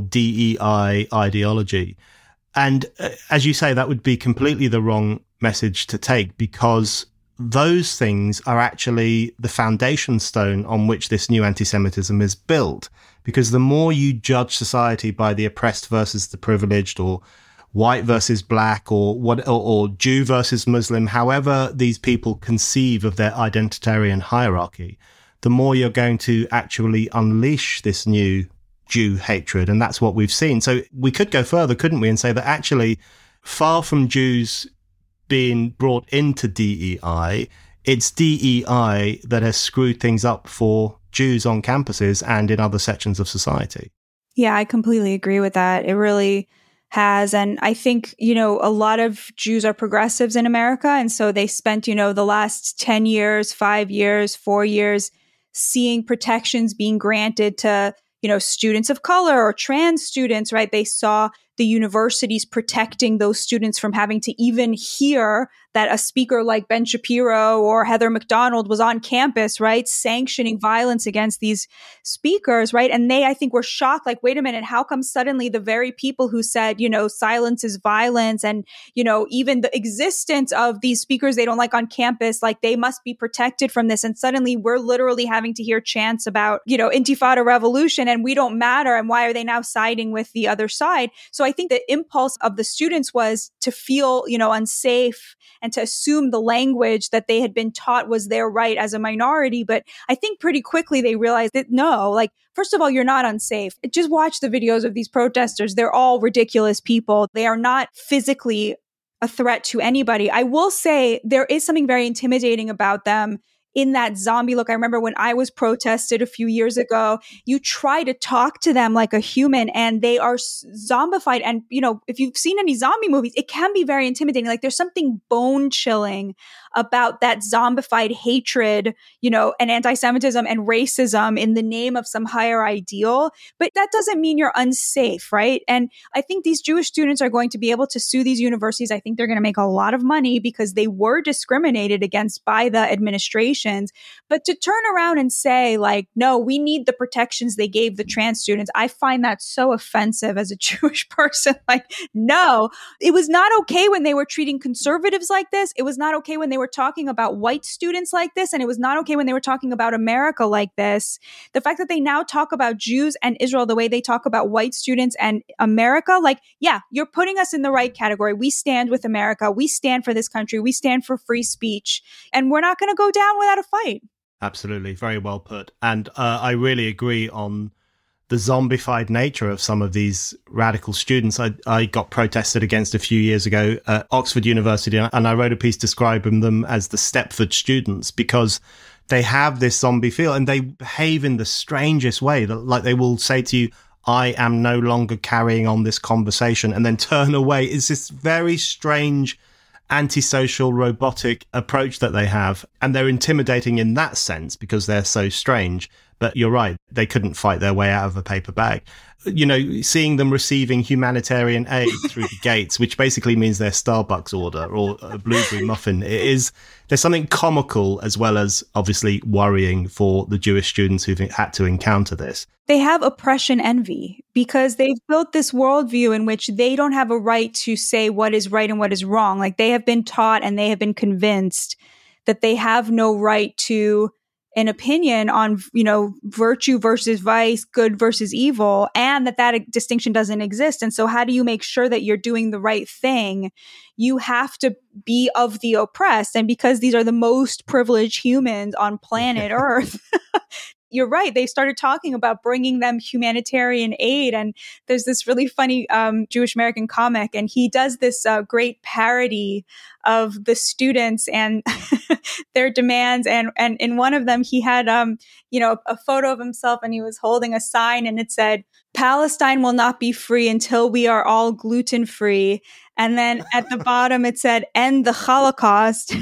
DEI ideology. And as you say, that would be completely the wrong message to take, because those things are actually the foundation stone on which this new anti-Semitism is built. Because the more you judge society by the oppressed versus the privileged, or white versus black, or Jew versus Muslim, however these people conceive of their identitarian hierarchy, the more you're going to actually unleash this new Jew hatred. And that's what we've seen. So we could go further, couldn't we, and say that actually, far from Jews being brought into DEI, it's DEI that has screwed things up for Jews on campuses and in other sections of society.
Yeah, I completely agree with that. It really has. And I think, a lot of Jews are progressives in America. And so they spent, the last 10 years, 5 years, 4 years seeing protections being granted to, students of color or trans students, right? They saw the universities protecting those students from having to even hear that a speaker like Ben Shapiro or Heather McDonald was on campus, right, sanctioning violence against these speakers, right? And they, I think, were shocked, like, wait a minute, how come suddenly the very people who said, silence is violence, and, even the existence of these speakers they don't like on campus, like, they must be protected from this. And suddenly we're literally having to hear chants about, Intifada revolution, and we don't matter. And why are they now siding with the other side? So I think the impulse of the students was to feel, unsafe and to assume the language that they had been taught was their right as a minority. But I think pretty quickly they realized that no, like, first of all, you're not unsafe. Just watch the videos of these protesters. They're all ridiculous people. They are not physically a threat to anybody. I will say there is something very intimidating about them in that zombie look. I remember when I was protested a few years ago, you try to talk to them like a human and they are zombified. And, if you've seen any zombie movies, it can be very intimidating. Like, there's something bone chilling about that zombified hatred, and anti-Semitism and racism in the name of some higher ideal. But that doesn't mean you're unsafe, right? And I think these Jewish students are going to be able to sue these universities. I think they're going to make a lot of money because they were discriminated against by the administrations. But to turn around and say, like, no, we need the protections they gave the trans students, I find that so offensive as a Jewish person. Like, no, it was not okay when they were treating conservatives like this. It was not okay when they were talking about white students like this. And it was not okay when they were talking about America like this. The fact that they now talk about Jews and Israel the way they talk about white students and America, like, yeah, you're putting us in the right category. We stand with America. We stand for this country. We stand for free speech. And we're not going to go down without a fight.
Absolutely. Very well put. And I really agree on the zombified nature of some of these radical students. I got protested against a few years ago at Oxford University, and I wrote a piece describing them as the Stepford students because they have this zombie feel and they behave in the strangest way. Like, they will say to you, I am no longer carrying on this conversation, and then turn away. It's this very strange antisocial robotic approach that they have, and they're intimidating in that sense because they're so strange. But you're right, they couldn't fight their way out of a paper bag. Seeing them receiving humanitarian aid through the gates, which basically means their Starbucks order or a blueberry muffin, there's something comical as well as obviously worrying for the Jewish students who've had to encounter this.
They have oppression envy because they've built this worldview in which they don't have a right to say what is right and what is wrong. Like, they have been taught and they have been convinced that they have no right to an opinion on, virtue versus vice, good versus evil, and that distinction doesn't exist. And so how do you make sure that you're doing the right thing? You have to be of the oppressed. And because these are the most privileged humans on planet Earth, you're right. They started talking about bringing them humanitarian aid. And there's this really funny Jewish American comic, and he does this great parody of the students and their demands. And in one of them, he had, a photo of himself, and he was holding a sign, and it said, Palestine will not be free until we are all gluten free. And then at the bottom, it said, end the Holocaust.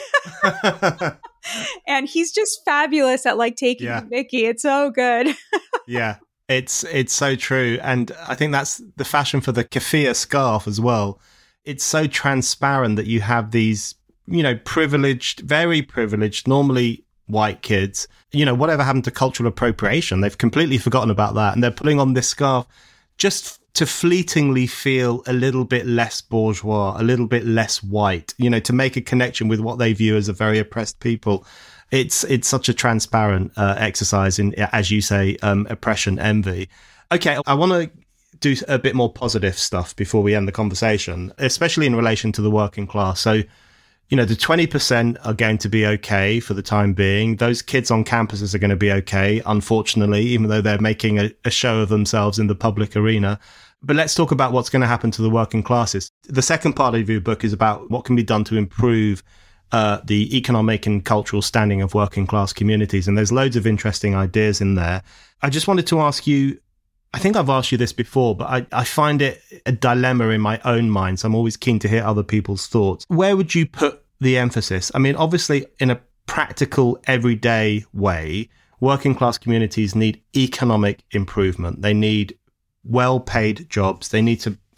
And he's just fabulous at taking the Mickey. It's so good.
Yeah, it's so true. And I think that's the fashion for the keffiyeh scarf as well. It's so transparent that you have these, privileged, very privileged, normally white kids. Whatever happened to cultural appropriation? They've completely forgotten about that. And they're putting on this scarf just to fleetingly feel a little bit less bourgeois, a little bit less white, to make a connection with what they view as a very oppressed people. It's such a transparent exercise in, as you say, oppression, envy. Okay, I want to do a bit more positive stuff before we end the conversation, especially in relation to the working class. So, the 20% are going to be okay for the time being. Those kids on campuses are going to be okay, unfortunately, even though they're making a show of themselves in the public arena. But let's talk about what's going to happen to the working classes. The second part of your book is about what can be done to improve the economic and cultural standing of working class communities. And there's loads of interesting ideas in there. I just wanted to ask you, I think I've asked you this before, but I find it a dilemma in my own mind. So I'm always keen to hear other people's thoughts. Where would you put the emphasis? I mean, obviously, in a practical, everyday way, working class communities need economic improvement. They need well-paid jobs. They need to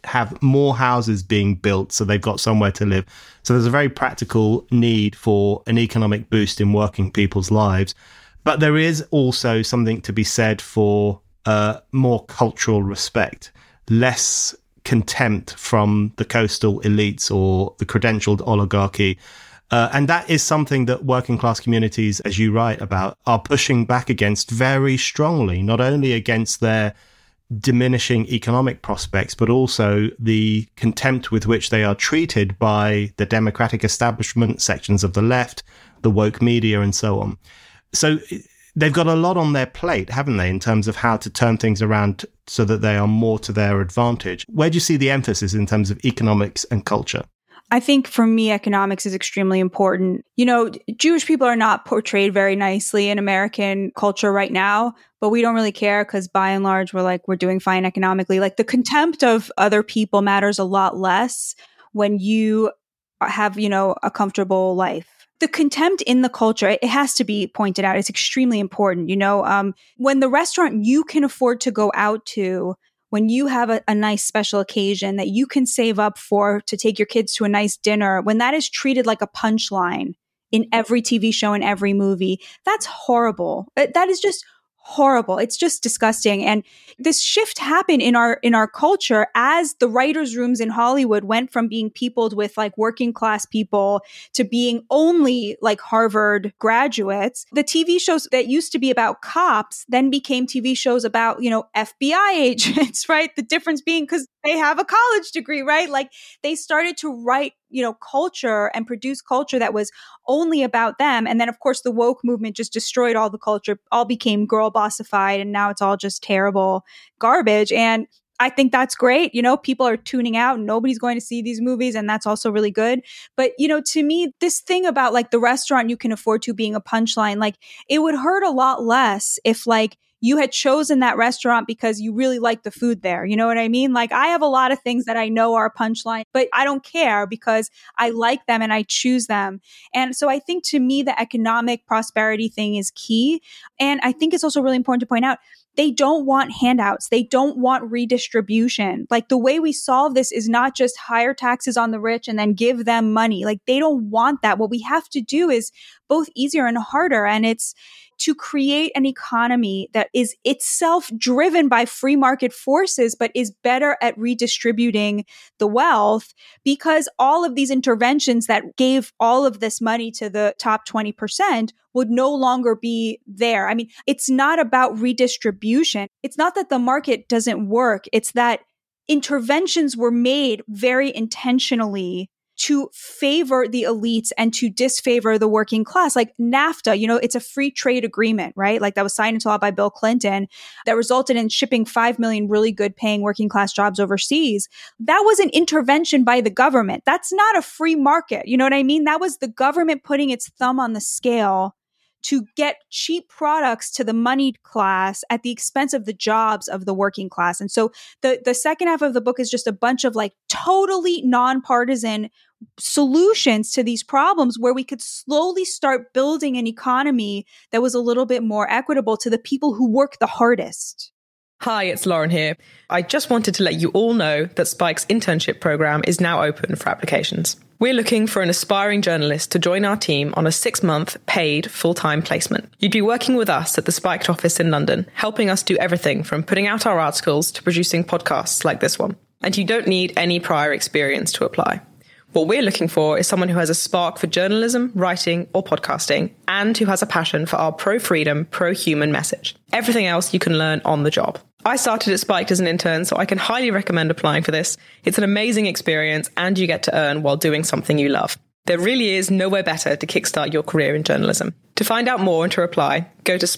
have more houses being built so they've got somewhere to live. So there's a very practical need for an economic boost in working people's lives. But there is also something to be said for more cultural respect, less contempt from the coastal elites or the credentialed oligarchy. And that is something that working class communities, as you write about, are pushing back against very strongly, not only against their diminishing economic prospects, but also the contempt with which they are treated by the democratic establishment, sections of the left, the woke media, and so on. So they've got a lot on their plate, haven't they, in terms of how to turn things around so that they are more to their advantage. Where do you see the emphasis in terms of economics and culture?
I think for me, economics is extremely important. You know, Jewish people are not portrayed very nicely in American culture right now, but we don't really care because by and large, we're doing fine economically. Like the contempt of other people matters a lot less when you have, a comfortable life. The contempt in the culture, it has to be pointed out. It's extremely important. When the restaurant you can afford to go out to, when you have a nice special occasion that you can save up for to take your kids to a nice dinner, when that is treated like a punchline in every TV show and every movie, that's horrible. That is just horrible. It's just disgusting. And this shift happened in our culture as the writers' rooms in Hollywood went from being peopled with like working class people to being only like Harvard graduates. The TV shows that used to be about cops then became TV shows about, FBI agents, right? The difference being because they have a college degree, right? Like they started to write culture and produce culture that was only about them. And then, of course, the woke movement just destroyed all the culture, all became girl bossified, and now it's all just terrible garbage. And I think that's great. People are tuning out and nobody's going to see these movies, and that's also really good. But, to me, this thing about like the restaurant you can afford to being a punchline, like it would hurt a lot less if like you had chosen that restaurant because you really like the food there. You know what I mean? Like I have a lot of things that I know are a punchline, but I don't care because I like them and I choose them. And so I think to me, the economic prosperity thing is key. And I think it's also really important to point out, they don't want handouts. They don't want redistribution. Like the way we solve this is not just higher taxes on the rich and then give them money. Like they don't want that. What we have to do is both easier and harder. And it's to create an economy that is itself driven by free market forces, but is better at redistributing the wealth, because all of these interventions that gave all of this money to the top 20% would no longer be there. I mean, it's not about redistribution. It's not that the market doesn't work. It's that interventions were made very intentionally to favor the elites and to disfavor the working class. Like NAFTA, it's a free trade agreement, right? Like that was signed into law by Bill Clinton that resulted in shipping 5 million really good paying working class jobs overseas. That was an intervention by the government. That's not a free market. You know what I mean? That was the government putting its thumb on the scale to get cheap products to the moneyed class at the expense of the jobs of the working class. And so the second half of the book is just a bunch of like totally nonpartisan solutions to these problems where we could slowly start building an economy that was a little bit more equitable to the people who work the hardest.
Hi, it's Lauren here. I just wanted to let you all know that Spike's internship program is now open for applications. We're looking for an aspiring journalist to join our team on a 6-month paid full-time placement. You'd be working with us at the Spiked office in London, helping us do everything from putting out our articles to producing podcasts like this one. And you don't need any prior experience to apply. What we're looking for is someone who has a spark for journalism, writing, or podcasting, and who has a passion for our pro-freedom, pro-human message. Everything else you can learn on the job. I started at Spiked as an intern, so I can highly recommend applying for this. It's an amazing experience, and you get to earn while doing something you love. There really is nowhere better to kickstart your career in journalism. To find out more and to apply, go to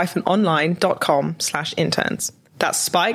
spiked-online.com/interns. That's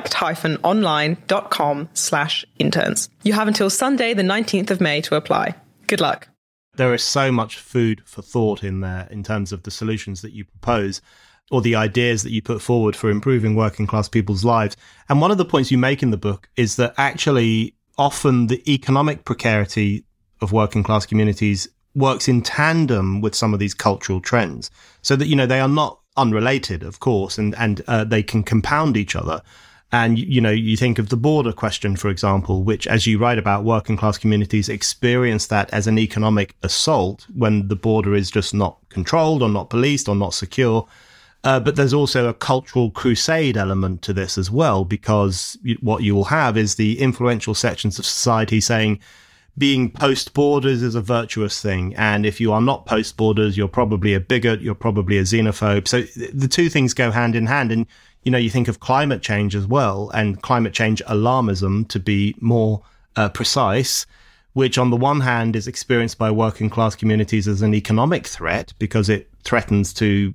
spiked-online.com/interns. You have until Sunday, the 19th of May to apply. Good luck.
There is so much food for thought in there in terms of the solutions that you propose or the ideas that you put forward for improving working class people's lives. And one of the points you make in the book is that actually often the economic precarity of working class communities works in tandem with some of these cultural trends, so that, they are not unrelated, of course, and they can compound each other. And, you think of the border question, for example, which, as you write about, working class communities experience that as an economic assault when the border is just not controlled or not policed or not secure. But there's also a cultural crusade element to this as well, because what you will have is the influential sections of society saying being post-borders is a virtuous thing. And if you are not post-borders, you're probably a bigot, you're probably a xenophobe. So the two things go hand in hand. And, you think of climate change as well, and climate change alarmism, to be more precise, which on the one hand is experienced by working class communities as an economic threat because it threatens to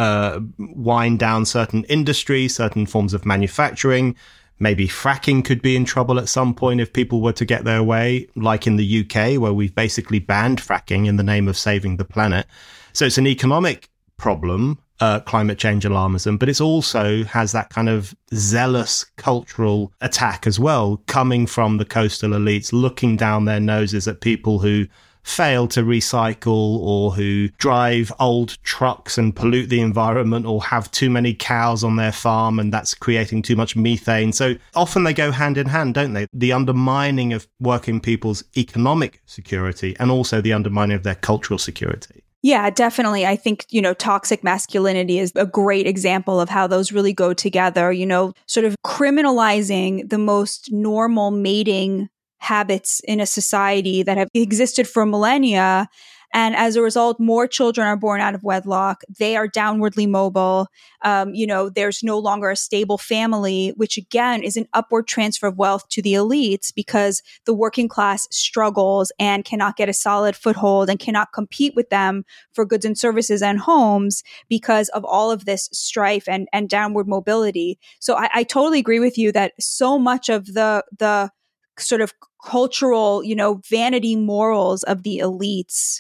wind down certain industries, certain forms of manufacturing. Maybe fracking could be in trouble at some point if people were to get their way, like in the UK, where we've basically banned fracking in the name of saving the planet. So it's an economic problem, climate change alarmism, but it also has that kind of zealous cultural attack as well, coming from the coastal elites, looking down their noses at people who fail to recycle or who drive old trucks and pollute the environment or have too many cows on their farm and that's creating too much methane. So often they go hand in hand, don't they? The undermining of working people's economic security and also the undermining of their cultural security.
Yeah, definitely. I think, toxic masculinity is a great example of how those really go together, sort of criminalizing the most normal mating habits in a society that have existed for millennia. And as a result, more children are born out of wedlock. They are downwardly mobile. There's no longer a stable family, which again is an upward transfer of wealth to the elites because the working class struggles and cannot get a solid foothold and cannot compete with them for goods and services and homes because of all of this strife and downward mobility. So I totally agree with you that so much of the sort of cultural, vanity morals of the elites,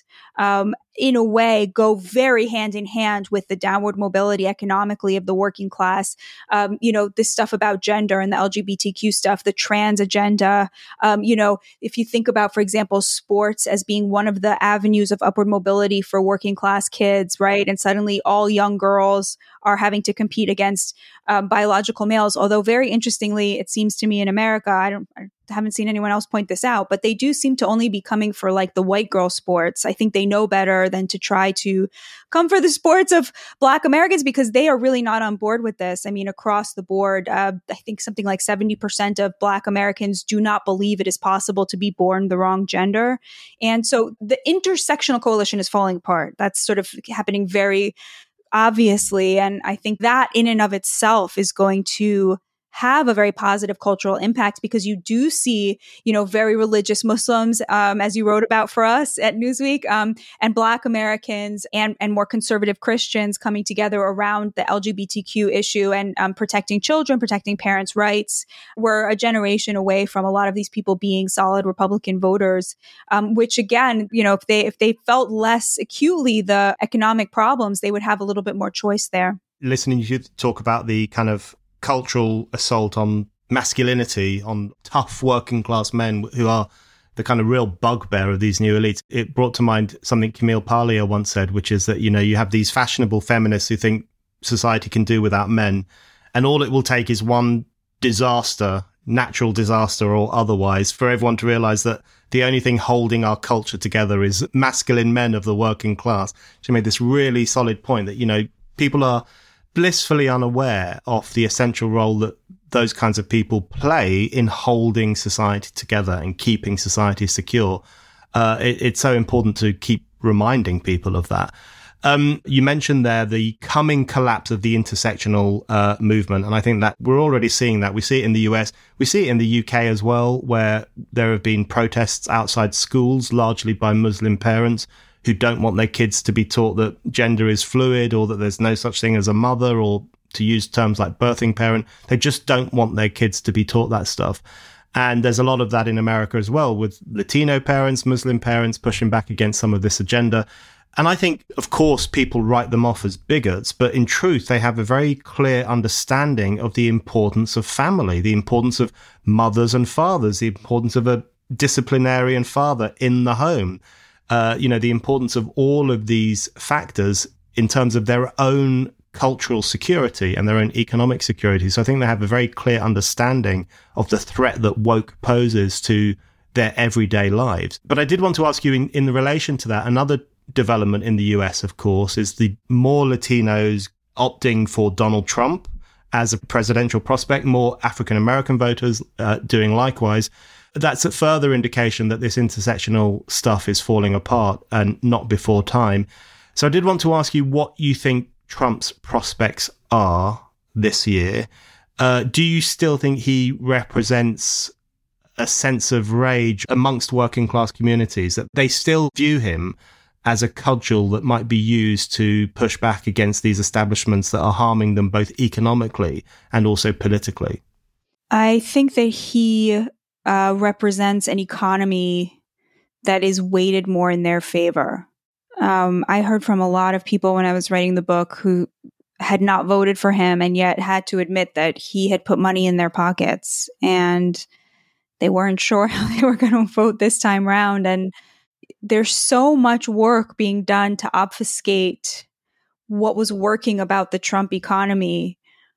in a way, go very hand in hand with the downward mobility economically of the working class. This stuff about gender and the LGBTQ stuff, the trans agenda. If you think about, for example, sports as being one of the avenues of upward mobility for working class kids, right? And suddenly all young girls are having to compete against biological males. Although very interestingly, it seems to me in America, I haven't seen anyone else point this out, but they do seem to only be coming for like the white girl sports. I think they know better than to try to come for the sports of Black Americans because they are really not on board with this. I mean, across the board, I think something like 70% of Black Americans do not believe it is possible to be born the wrong gender. And so the intersectional coalition is falling apart. That's sort of happening very obviously. And I think that in and of itself is going to have a very positive cultural impact because you do see, very religious Muslims, as you wrote about for us at Newsweek, and Black Americans and more conservative Christians coming together around the LGBTQ issue and protecting children, protecting parents' rights. We're a generation away from a lot of these people being solid Republican voters, which again, if they felt less acutely the economic problems, they would have a little bit more choice there.
Listening to you talk about the kind of cultural assault on masculinity, on tough working class men who are the kind of real bugbear of these new elites. It brought to mind something Camille Paglia once said, which is that, you have these fashionable feminists who think society can do without men. And all it will take is one disaster, natural disaster or otherwise, for everyone to realize that the only thing holding our culture together is masculine men of the working class. She made this really solid point that, people are blissfully unaware of the essential role that those kinds of people play in holding society together and keeping society secure. It's so important to keep reminding people of that. You mentioned there the coming collapse of the intersectional movement, and I think that we're already seeing that. We see it in the US, we see it in the UK as well, where there have been protests outside schools, largely by Muslim parents who don't want their kids to be taught that gender is fluid or that there's no such thing as a mother, or to use terms like birthing parent. They just don't want their kids to be taught that stuff. And there's a lot of that in America as well, with Latino parents, Muslim parents pushing back against some of this agenda. And I think, of course, people write them off as bigots, but in truth, they have a very clear understanding of the importance of family, the importance of mothers and fathers, the importance of a disciplinarian father in the home. The importance of all of these factors in terms of their own cultural security and their own economic security. So I think they have a very clear understanding of the threat that woke poses to their everyday lives. But I did want to ask you in relation to that, another development in the US, of course, is the more Latinos opting for Donald Trump as a presidential prospect, more African-American voters doing likewise. That's a further indication that this intersectional stuff is falling apart and not before time. So I did want to ask you what you think Trump's prospects are this year. Do you still think he represents a sense of rage amongst working class communities, that they still view him as a cudgel that might be used to push back against these establishments that are harming them both economically and also politically?
I think that he represents an economy that is weighted more in their favor. I heard from a lot of people when I was writing the book who had not voted for him and yet had to admit that he had put money in their pockets and they weren't sure how they were going to vote this time around. And there's so much work being done to obfuscate what was working about the Trump economy.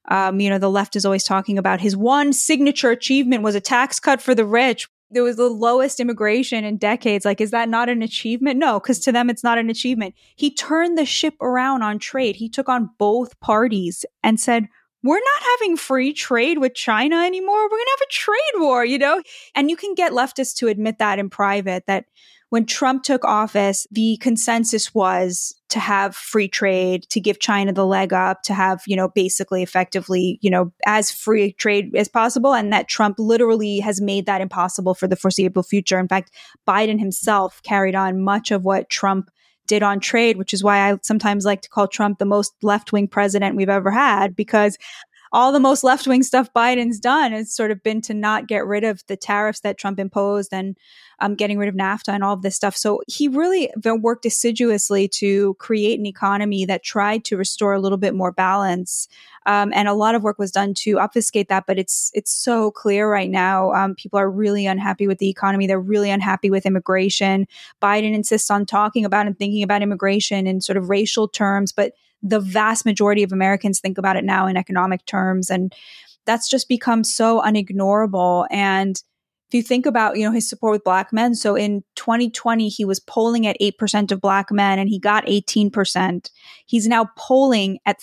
The left is always talking about his one signature achievement was a tax cut for the rich. There was the lowest immigration in decades. Like, is that not an achievement? No, because to them, it's not an achievement. He turned the ship around on trade. He took on both parties and said, we're not having free trade with China anymore. We're going to have a trade war, And you can get leftists to admit that in private, that when Trump took office, the consensus was to have free trade, to give China the leg up, to have, basically effectively, as free trade as possible. And that Trump literally has made that impossible for the foreseeable future. In fact, Biden himself carried on much of what Trump did on trade, which is why I sometimes like to call Trump the most left-wing president we've ever had, because all the most left-wing stuff Biden's done has sort of been to not get rid of the tariffs that Trump imposed and getting rid of NAFTA and all of this stuff. So he really worked assiduously to create an economy that tried to restore a little bit more balance. And a lot of work was done to obfuscate that, but it's so clear right now. People are really unhappy with the economy. They're really unhappy with immigration. Biden insists on talking about and thinking about immigration in sort of racial terms, but the vast majority of Americans think about it now in economic terms. And that's just become so unignorable. And if you think about, his support with Black men, so in 2020, he was polling at 8% of Black men and he got 18%. He's now polling at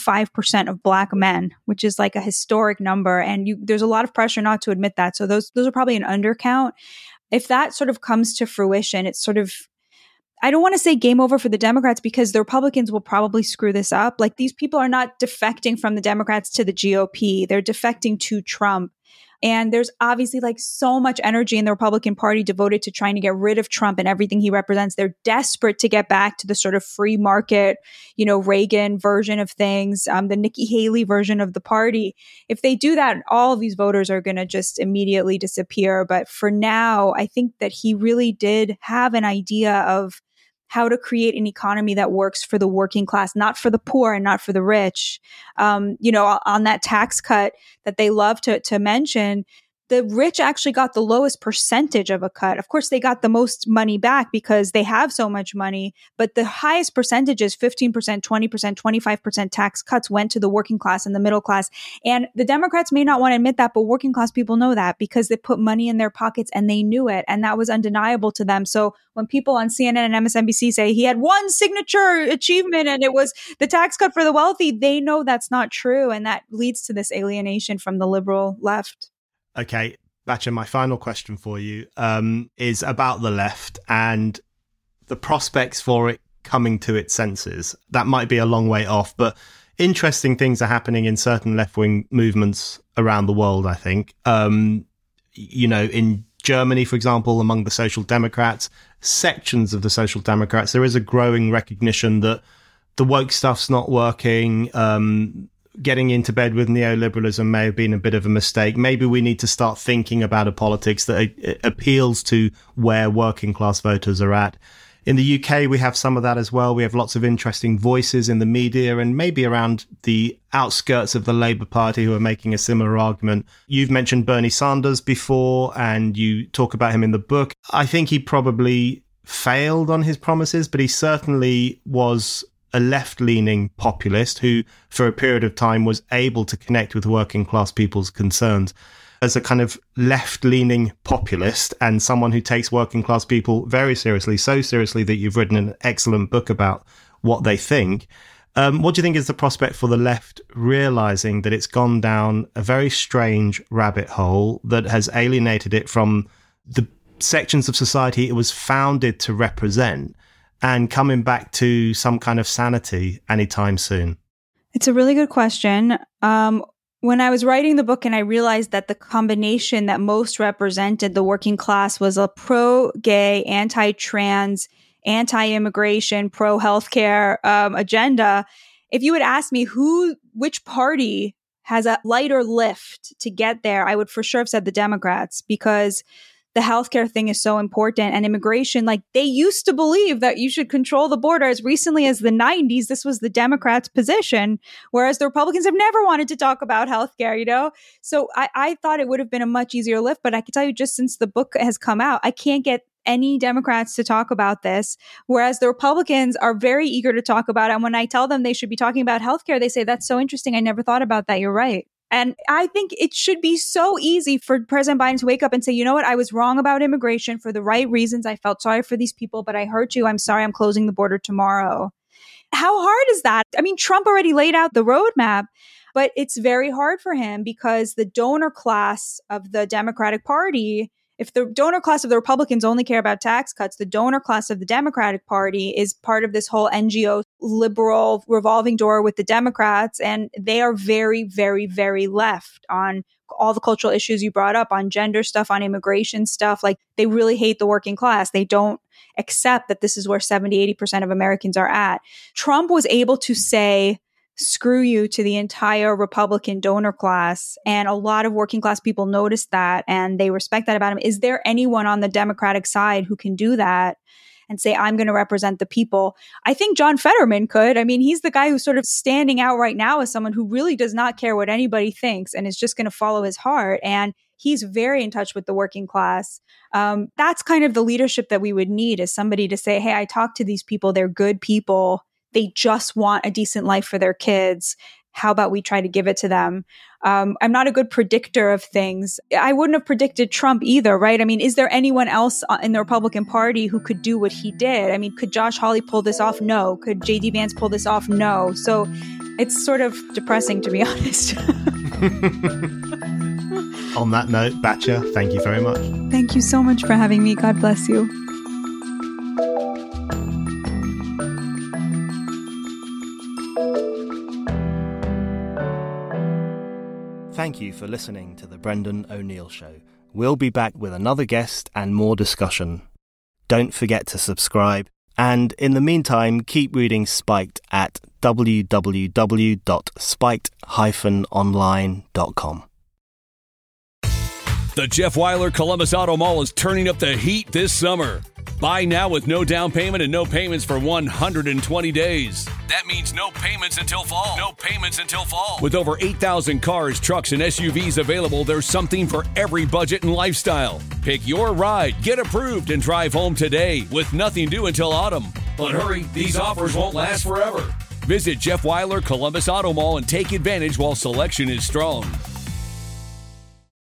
35% of Black men, which is like a historic number. And there's a lot of pressure not to admit that. So those are probably an undercount. If that sort of comes to fruition, it's sort of, I don't want to say game over for the Democrats because the Republicans will probably screw this up. Like, these people are not defecting from the Democrats to the GOP. They're defecting to Trump. And there's obviously like so much energy in the Republican Party devoted to trying to get rid of Trump and everything he represents. They're desperate to get back to the sort of free market, Reagan version of things, the Nikki Haley version of the party. If they do that, all of these voters are going to just immediately disappear. But for now, I think that he really did have an idea of how to create an economy that works for the working class, not for the poor and not for the rich. On that tax cut that they love to mention, the rich actually got the lowest percentage of a cut. Of course, they got the most money back because they have so much money, but the highest percentages, 15%, 20%, 25% tax cuts went to the working class and the middle class. And the Democrats may not want to admit that, but working class people know that because they put money in their pockets and they knew it. And that was undeniable to them. So when people on CNN and MSNBC say he had one signature achievement and it was the tax cut for the wealthy, they know that's not true. And that leads to this alienation from the liberal left.
Okay, Batya, my final question for you is about the left and the prospects for it coming to its senses. That might be a long way off, but interesting things are happening in certain left-wing movements around the world, I think. In Germany, for example, among the Social Democrats, sections of the Social Democrats, there is a growing recognition that the woke stuff's not working. Getting into bed with neoliberalism may have been a bit of a mistake. Maybe we need to start thinking about a politics that appeals to where working class voters are at. In the UK, we have some of that as well. We have lots of interesting voices in the media and maybe around the outskirts of the Labour Party who are making a similar argument. You've mentioned Bernie Sanders before, and you talk about him in the book. I think he probably failed on his promises, but he certainly was a left-leaning populist who, for a period of time, was able to connect with working class people's concerns. As a kind of left-leaning populist and someone who takes working class people very seriously, so seriously that you've written an excellent book about what they think. What do you think is the prospect for the left realizing that it's gone down a very strange rabbit hole that has alienated it from the sections of society it was founded to represent, and coming back to some kind of sanity anytime soon?
It's a really good question. When I was writing the book and I realized that the combination that most represented the working class was a pro-gay, anti-trans, anti-immigration, pro-healthcare agenda, if you had asked me which party has a lighter lift to get there, I would for sure have said the Democrats, because the healthcare thing is so important, and immigration, like, they used to believe that you should control the border. As recently as the 90s, this was the Democrats' position, whereas the Republicans have never wanted to talk about healthcare, you know? So I thought it would have been a much easier lift, but I can tell you, just since the book has come out, I can't get any Democrats to talk about this, whereas the Republicans are very eager to talk about it. And when I tell them they should be talking about healthcare, they say, that's so interesting. I never thought about that. You're right. And I think it should be so easy for President Biden to wake up and say, you know what, I was wrong about immigration for the right reasons. I felt sorry for these people, but I hurt you. I'm sorry. I'm closing the border tomorrow. How hard is that? I mean, Trump already laid out the roadmap, but it's very hard for him because the donor class of the Democratic Party, if the donor class of the Republicans only care about tax cuts, the donor class of the Democratic Party is part of this whole NGO liberal revolving door with the Democrats. And they are very, very, very left on all the cultural issues you brought up, on gender stuff, on immigration stuff. Like, they really hate the working class. They don't accept that this is where 70, 80% of Americans are at. Trump was able to say, screw you to the entire Republican donor class. And a lot of working class people noticed that and they respect that about him. Is there anyone on the Democratic side who can do that and say, I'm going to represent the people? I think John Fetterman could. I mean, he's the guy who's sort of standing out right now as someone who really does not care what anybody thinks and is just going to follow his heart. And he's very in touch with the working class. That's kind of the leadership that we would need, is somebody to say, hey, I talked to these people. They're good people. They just want a decent life for their kids. How about we try to give it to them? I'm not a good predictor of things. I wouldn't have predicted Trump either, right? I mean, is there anyone else in the Republican Party who could do what he did? I mean, could Josh Hawley pull this off? No. Could J.D. Vance pull this off? No. So it's sort of depressing, to be honest.
On that note, Batya, thank you very much.
Thank you so much for having me. God bless you.
Thank you for listening to The Brendan O'Neill Show. We'll be back with another guest and more discussion. Don't forget to subscribe, and in the meantime, keep reading Spiked at www.spiked-online.com.
The Jeff Weiler Columbus Auto Mall is turning up the heat this summer. Buy now with no down payment and no payments for 120 days. That means no payments until fall. No payments until fall. With over 8,000 cars, trucks, and SUVs available, there's something for every budget and lifestyle. Pick your ride, get approved, and drive home today with nothing due until autumn. But hurry, these offers won't last forever. Visit Jeff Weiler Columbus Auto Mall and take advantage while selection is strong.